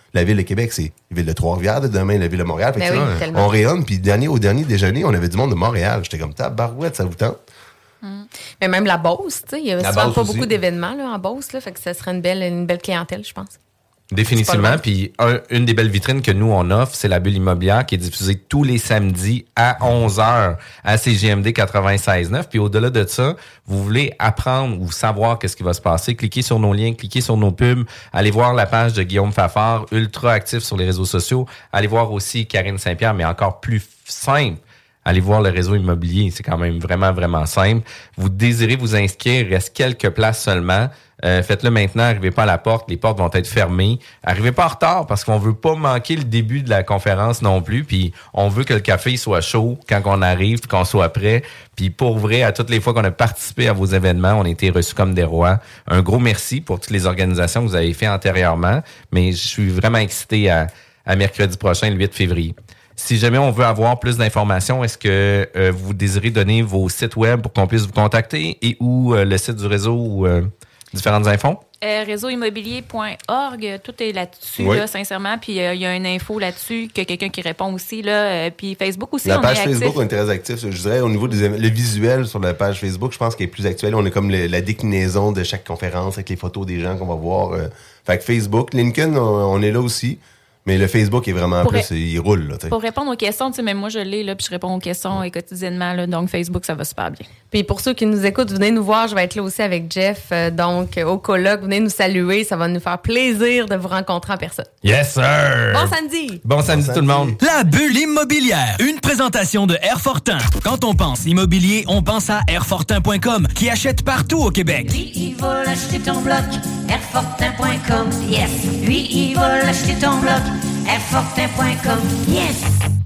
la ville de Québec, c'est la ville de Trois-Rivières, demain, la ville de Montréal. Fait que oui, on rayonne, puis au dernier déjeuner, on avait du monde de Montréal. J'étais comme, tabarouette, ça vous tente? Mais même la Beauce, tu sais, il y a souvent pas aussi. beaucoup d'événements là, en Beauce, là, fait que ça serait une belle clientèle, je pense. Définitivement. Puis une des belles vitrines que nous, on offre, c'est la bulle immobilière qui est diffusée tous les samedis à 11h à CJMD 96.9. Puis au-delà de ça, vous voulez apprendre ou savoir qu'est-ce qui va se passer, cliquez sur nos liens, cliquez sur nos pubs, allez voir la page de Guillaume Fafard, ultra actif sur les réseaux sociaux. Allez voir aussi Karine Saint-Pierre, mais encore plus simple. Allez voir le réseau immobilier, c'est quand même vraiment, vraiment simple. Vous désirez vous inscrire, il reste quelques places seulement. Faites-le maintenant, n'arrivez pas à la porte, les portes vont être fermées. Arrivez pas en retard parce qu'on veut pas manquer le début de la conférence non plus. Puis on veut que le café soit chaud quand on arrive, qu'on soit prêt. Puis pour vrai, à toutes les fois qu'on a participé à vos événements, on a été reçus comme des rois. Un gros merci pour toutes les organisations que vous avez fait antérieurement. Mais je suis vraiment excité à mercredi prochain, le 8 février. Si jamais on veut avoir plus d'informations, est-ce que vous désirez donner vos sites web pour qu'on puisse vous contacter et ou le site du réseau ou différentes infos? Réseauimmobilier.org, tout est là-dessus, Oui. là, sincèrement. Puis il y a une info là-dessus, que quelqu'un qui répond aussi. Là, puis Facebook aussi, La on page est actif. Facebook, on est très actif. Je dirais, au niveau le visuel sur la page Facebook, je pense qu'il est plus actuel. On a comme la déclinaison de chaque conférence avec les photos des gens qu'on va voir. Fait que Facebook, LinkedIn, on est là aussi. Mais le Facebook est vraiment il roule. Là, pour répondre aux questions, même moi, je l'ai, là, puis je réponds aux questions quotidiennement. Là, donc, Facebook, ça va super bien. Puis pour ceux qui nous écoutent, venez nous voir. Je vais être là aussi avec Jeff, donc au colloque. Venez nous saluer. Ça va nous faire plaisir de vous rencontrer en personne. Yes, sir! Bon samedi! Bon samedi tout le monde! La bulle immobilière, une présentation de Airfortin. Quand on pense immobilier, on pense à Airfortin.com qui achète partout au Québec. Lui, il va l'acheter ton bloc, Airfortin.com, yes. Lui, il va l'acheter ton bloc, Airfortin.com, yes.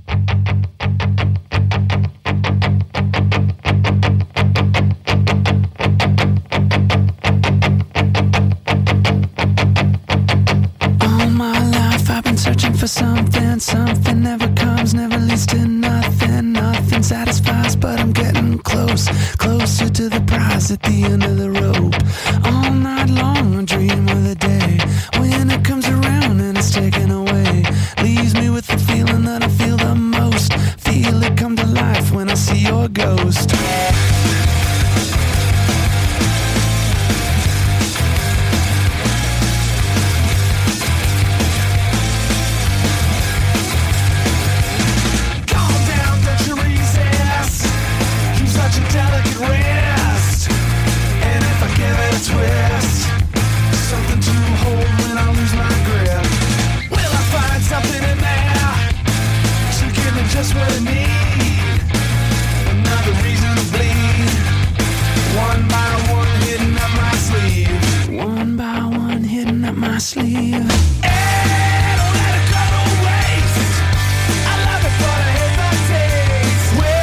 All my life I've been searching for something. Something never comes, never leads to nothing. Nothing satisfies, but I'm getting close. Closer to the prize at the end of the rope. All night long I dream of the day when it comes around and it's taken away. Leaves me with the feeling that I feel the most. Feel it come to life when I see your ghost. Delicate wrist, and if I give it a twist, something to hold when I lose my grip. Will I find something in there to give me just what I need? Another reason to bleed. One by one, hidden up my sleeve. One by one, hidden up my sleeve. Hey, don't let it go to waste. I love it, but I hate the taste.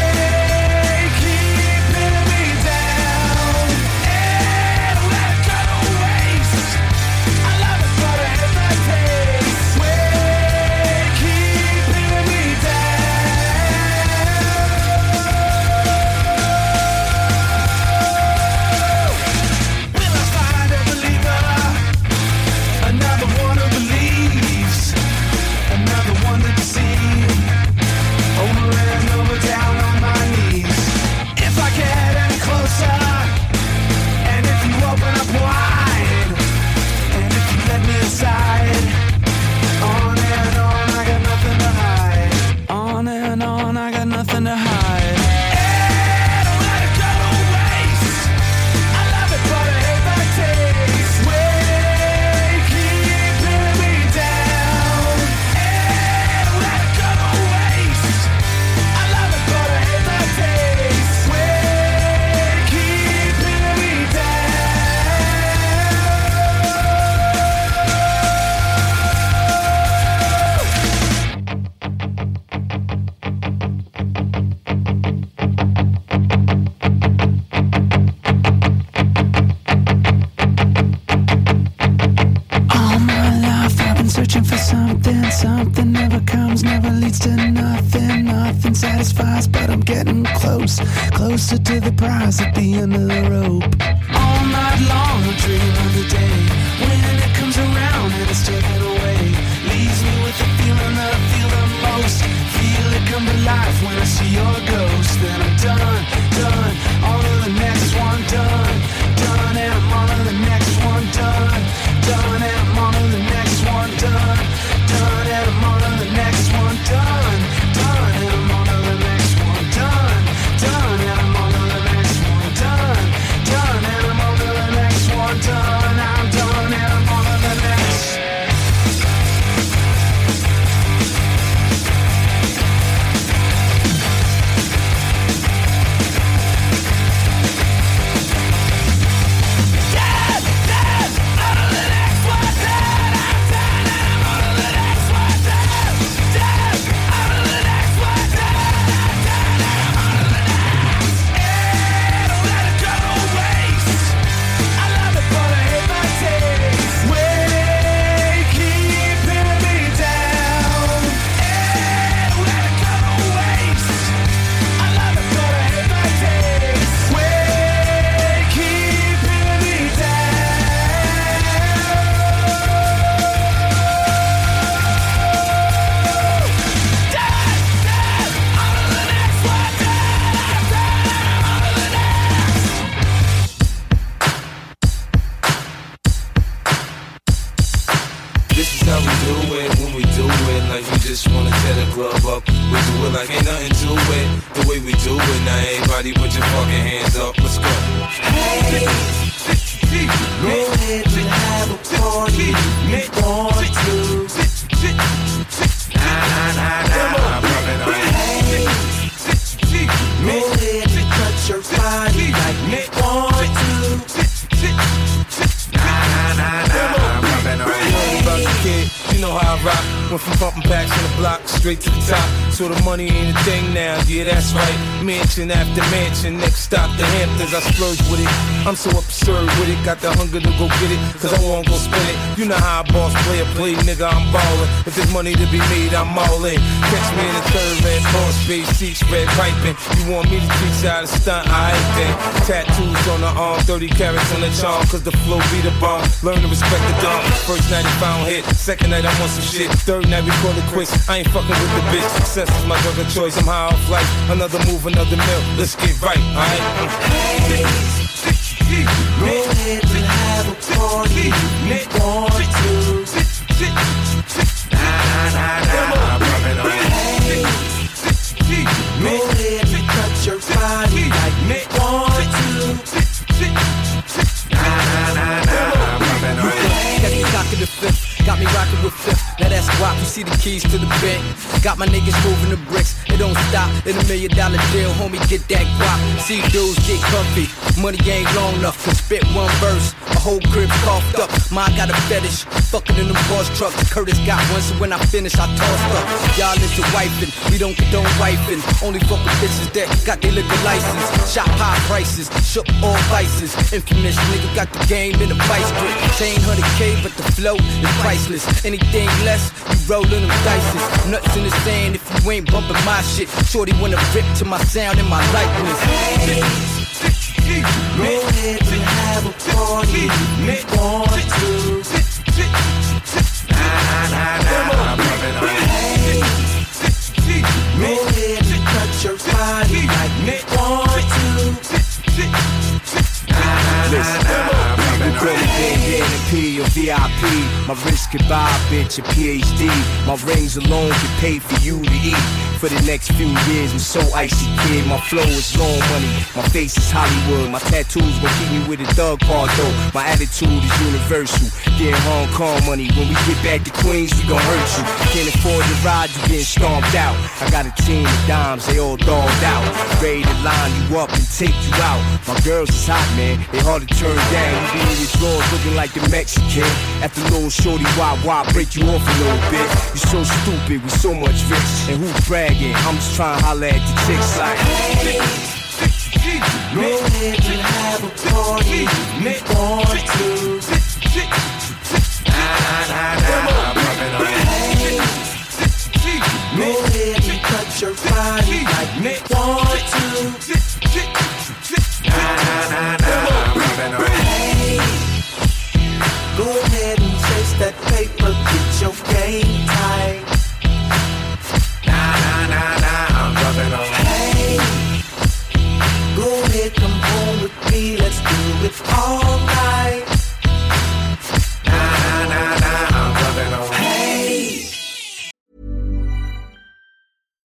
Something never comes, never leads to nothing. Nothing satisfies, but I'm getting close. Closer to the prize at the end of the rope. All night long I dream of the day when it comes around and it's taken away. Leaves your ghost. Then I'm done, done, on to the next one, done, done, and I'm on to the next one, done, done, and I'm on to the next one, done, done, and I'm on to the next one, done, done, and I'm on to the next one, done, done, and I'm on to the next one, done, done, and I'm on to the next one, done, I'm done, and I'm on to the next. So the money ain't a thing now, yeah that's right. Mansion after mansion, next stop the Hamptons. I splurge with it, I'm so absurd with it. Got the hunger to go get it, cause I won't go spend it. You know how a boss player play, nigga I'm ballin'. If there's money to be made, I'm all in. Catch me in the third red boss space, seats red piping. You want me to teach you how to stunt, I ain't then. Tattoos on the arm, 30 carats on the charm, cause the flow be the bomb. Learn to respect the dumb. First night I found hit, second night I want some shit. Third night we call it quits, I ain't fucking with the bitch. Success is my drug of choice, I'm high off life. Another move, another meal, let's get right, alright? Hey, go ahead and have a party if you want to. Hey, go ahead and cut your body like you want to. Got me cocking the fifth, got me rocking with fifth. Now that's why you see the keys to the bank. Got my niggas moving the bricks, it don't stop. In $1 million deal, homie, get that guap. See dudes get comfy, money ain't long enough to spit one verse. My whole crib coughed up, mine got a fetish. Fucking in them boss trucks, Curtis got one, so when I finish, I tossed up. Y'all into wiping, we don't condone wiping. Only fuck with bitches that got their liquor license. Shop high prices, shook all vices. Infamous nigga got the game in a vice grip. Chain 100K, but the flow is priceless. Anything less, you rollin' them dices. Nuts in the sand if you ain't bumping my shit. Shorty wanna rip to my sound and my likeness. Hey, go ahead and have a party if you want to. Hey, go ahead and cut your body like you want to. P or VIP, my wrist can buy a bitch a PhD. My rings alone can pay for you to eat. For the next few years, I'm so icy, kid. My flow is long money, my face is Hollywood. My tattoos will keep me with a thug part though. My attitude is universal. Getting Hong Kong money, when we get back to Queens, we gon' hurt you. Can't afford to ride, you getting stomped out. I got a team of dimes, they all dogged out. Ready to line you up and take you out. My girls is hot, man, they hard to turn down. You be in your drawers looking like the Mexican. After little shorty, why break you off a little bit? You so stupid, we so much rich. And who's bragging? I'm just trying to holler at the chicks like, hey, go ahead and have a party if you want to. Hey, go ahead and cut your body like you want to. Hey, go ahead and chase that paper, get your game tight. I'm rubbing on. Hey,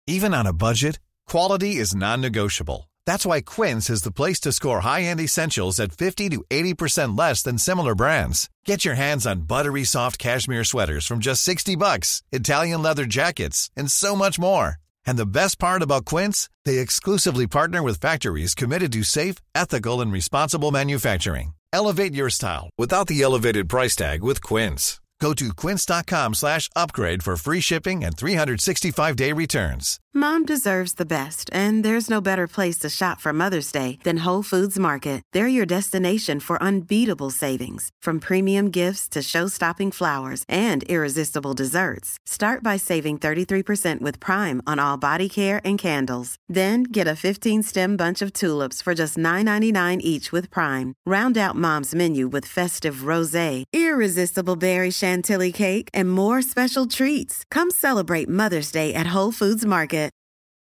Even on a budget, quality is non-negotiable. That's why Quince is the place to score high-end essentials at 50 to 80% less than similar brands. Get your hands on buttery soft cashmere sweaters from just $60, Italian leather jackets, and so much more. And the best part about Quince, they exclusively partner with factories committed to safe, ethical, and responsible manufacturing. Elevate your style without the elevated price tag with Quince. Go to quince.com/upgrade for free shipping and 365-day returns. Mom deserves the best, and there's no better place to shop for Mother's Day than Whole Foods Market. They're your destination for unbeatable savings, from premium gifts to show-stopping flowers and irresistible desserts. Start by saving 33% with Prime on all body care and candles. Then get a 15-stem bunch of tulips for just $9.99 each with Prime. Round out Mom's menu with festive rosé, irresistible berry chantilly cake, and more special treats. Come celebrate Mother's Day at Whole Foods Market.